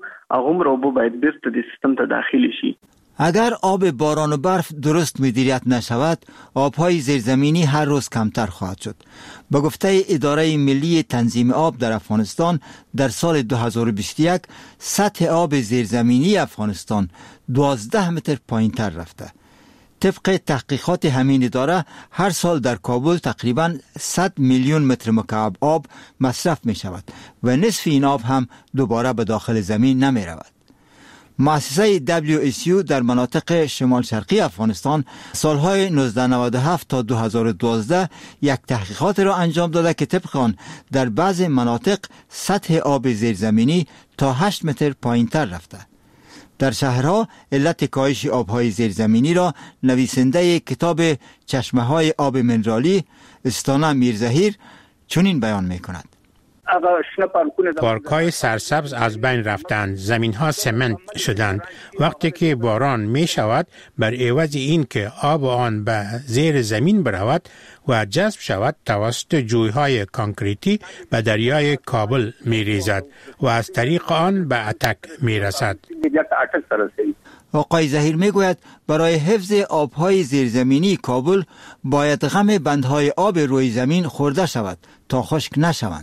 اگر آب باران و برف درست مدیریت نشود، آبهای زیرزمینی هر روز کمتر خواهد شد. به گفته اداره ملی تنظیم آب در افغانستان، در سال 2021 سطح آب زیرزمینی افغانستان 12 متر پایین‌تر رفته. طبق تحقیقات همین اداره، هر سال در کابل تقریباً 100 میلیون متر مکعب آب مصرف می شود و نصف این آب هم دوباره به داخل زمین نمی رود. مؤسسه WSU در مناطق شمال شرقی افغانستان سالهای 1997 تا 2012 یک تحقیقات را انجام داده که طبق آن در بعض مناطق سطح آب زیرزمینی تا 8 متر پایین‌تر رفته. در شهرها علت کاهش آبهای زیرزمینی را نویسنده کتاب چشمه‌های آب منرالی استانا میرزهیر چنین بیان می‌کند. پارک‌های سرسبز از بین رفتند، زمین‌ها سمنت شدند. وقتی که باران می شود بر عوض این که آب آن به زیر زمین برود و جذب شود توسط جوی‌های کانکریتی به دریای کابل می ریزد و از طریق آن به اتک می رسد. آقای ظهیر می گوید برای حفظ آبهای زیرزمینی کابل باید غم بندهای آب روی زمین خورده شود تا خشک نشوند.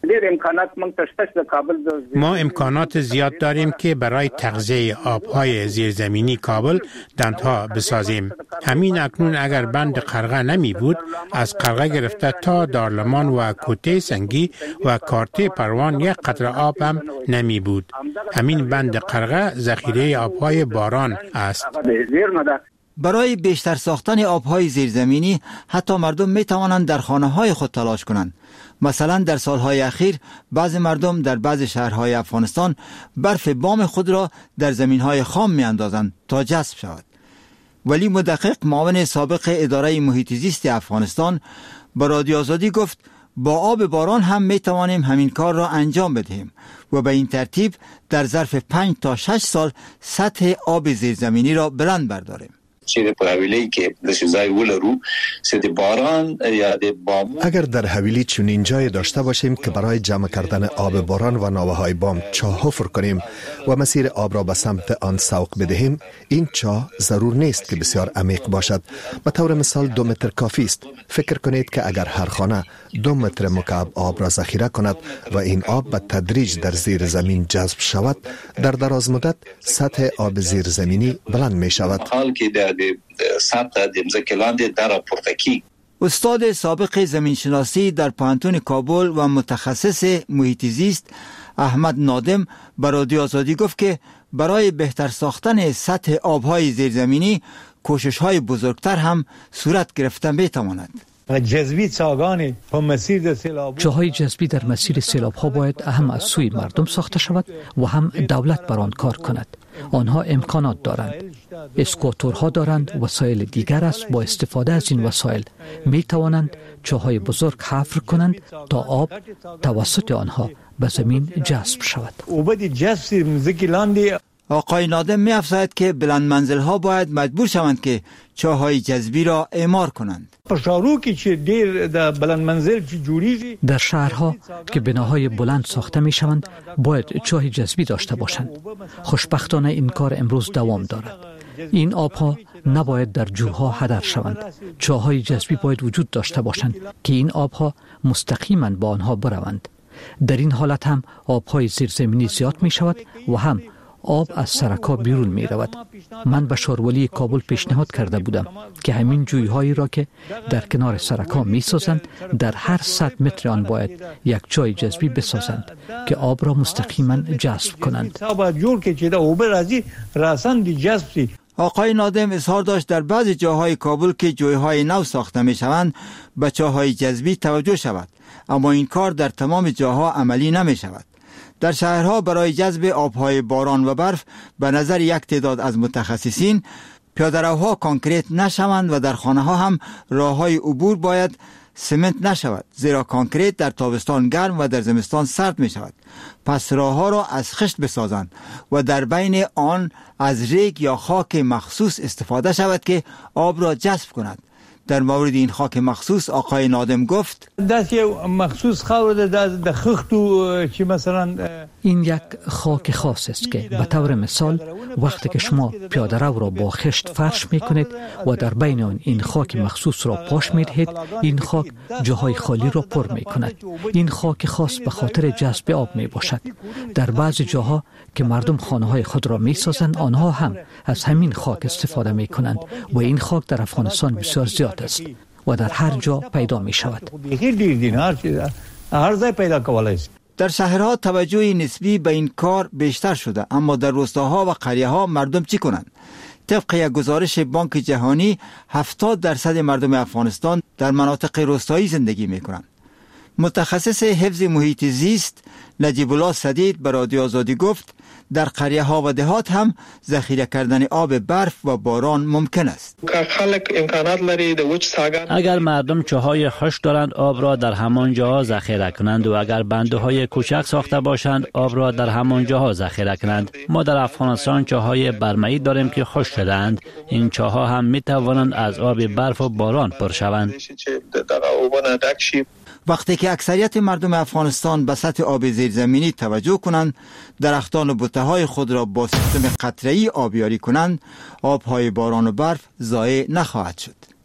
ما امکانات زیاد داریم که برای تغذیه آبهای زیرزمینی کابل دندها بسازیم. همین اکنون اگر بند قرغه نمی بود، از قرغه گرفته تا دارلمان و کوته سنگی و کارته پروان یک قطره آب هم نمی بود. همین بند قرغه ذخیره آبهای باران است. برای بیشتر ساختن آبهای زیرزمینی حتی مردم می توانند در خانه‌های خود تلاش کنند. مثلا در سالهای اخیر بعض مردم در بعض شهرهای افغانستان برف بام خود را در زمینهای خام می اندازند تا جذب شود. ولی مدقق معاون سابق اداره محیط زیست افغانستان به رادیو آزادی گفت با آب باران هم می توانیم همین کار را انجام بدهیم و به این ترتیب در ظرف 5 تا 6 سال سطح آب زیرزمینی را بلند برداریم. اگر در حویلی چنین جای داشته باشیم که برای جمع کردن آب باران و ناوه‌های بام چاه حفر کنیم و مسیر آب را به سمت آن سوق بدهیم، این چاه ضرور نیست که بسیار عمیق باشد. به طور مثال 2 متر کافی است. فکر کنید که اگر هر خانه 2 متر مکعب آب را ذخیره کند و این آب به تدریج در زیر زمین جذب شود، در دراز مدت سطح آب زیر زمینی بلند می شود. استاد سابق زمینشناسی در پوهنتون کابل و متخصص محیط زیست احمد نادم به رادیو آزادی گفت که برای بهتر ساختن سطح آبهای زیرزمینی کوشش‌های بزرگتر هم صورت گرفته می‌تواند. جاهای جذبی در مسیر سیلاب‌ها باید هم از سوی مردم ساخته شود و هم دولت بر آن کار کند. آنها امکانات دارند، اسکواتورها دارند، وسایل دیگر است. با استفاده از این وسایل می توانند چاهای بزرگ حفر کنند تا آب توسط آنها به زمین جذب شود. آقای نادم می افزاید که بلند منزل‌ها باید مجبور شوند که چاهای جذبی را اعمار کنند. در شهرها که بناهای بلند ساخته می شوند باید چاه جذبی داشته باشند. خوشبختانه این کار امروز دوام دارد. این آبها نباید در جوها هدر شوند. چاهای جذبی باید وجود داشته باشند که این آبها مستقیما با آنها بروند. در این حالت هم آبهای زیرزمینی زیاد می شود و هم آب از سرک‌ها بیرون می رود. من به شارولی کابل پیشنهاد کرده بودم که همین جوی‌هایی را که در کنار سرک‌ها می سازند در هر 100 متر آن باید یک چاه جذبی بسازند که آب را مستقیما جذب کنند. آقای نادم اظهار داشت در بعضی جاهای کابل که جوی‌های نو ساخته می شوند به چاه‌های جذبی توجه شود، اما این کار در تمام جاها عملی نمی شود. در شهرها برای جذب آبهای باران و برف به نظر یک تعداد از متخصصین پیاده‌روها کانکریت نشوند و در خانه‌ها هم راه‌های عبور باید سمنت نشود، زیرا کانکریت در تابستان گرم و در زمستان سرد می شود. پس راه‌ها را از خشت بسازند و در بین آن از ریگ یا خاک مخصوص استفاده شود که آب را جذب کند. در مورد این خاک مخصوص آقای نادم گفت این یک خاک خاص است که به طور مثال وقتی که شما پیاده رو را با خشت فرش می کنید و در بین آن این خاک مخصوص را پاش می دهید، این خاک جاهای خالی را پر می کند. این خاک خاص به خاطر جذب آب می باشد. در بعضی جاها که مردم خانه های خود را می سازند آنها هم از همین خاک استفاده می کنند و این خاک در افغانستان بسیار زیاد است و در هر جا پیدا می شود. در شهرها توجه نسبی به این کار بیشتر شده، اما در روستاها و قریه‌ها مردم چی کنند؟ طبق یک گزارش بانک جهانی 70% مردم افغانستان در مناطق روستایی زندگی می کنند. متخصص حفظ محیط زیست نجیب الله سدید به رادیو آزادی گفت در قریه ها و دهات هم ذخیره کردن آب برف و باران ممکن است. اگر مردم چاهای خشک دارند آب را در همان جاها ذخیره کنند و اگر بندهای کوچک ساخته باشند آب را در همان جاها ذخیره کنند. ما در افغانستان چاهای برمه‌ای داریم که خشک شده‌اند. این چاها هم می توانند از آب برف و باران پر شوند. وقتی که اکثریت مردم افغانستان به سطح آب زیرزمینی توجه کنند، درختان و بوته‌های خود را با سیستم قطره‌ای آبیاری کنند، آب‌های باران و برف ضایع نخواهد شد.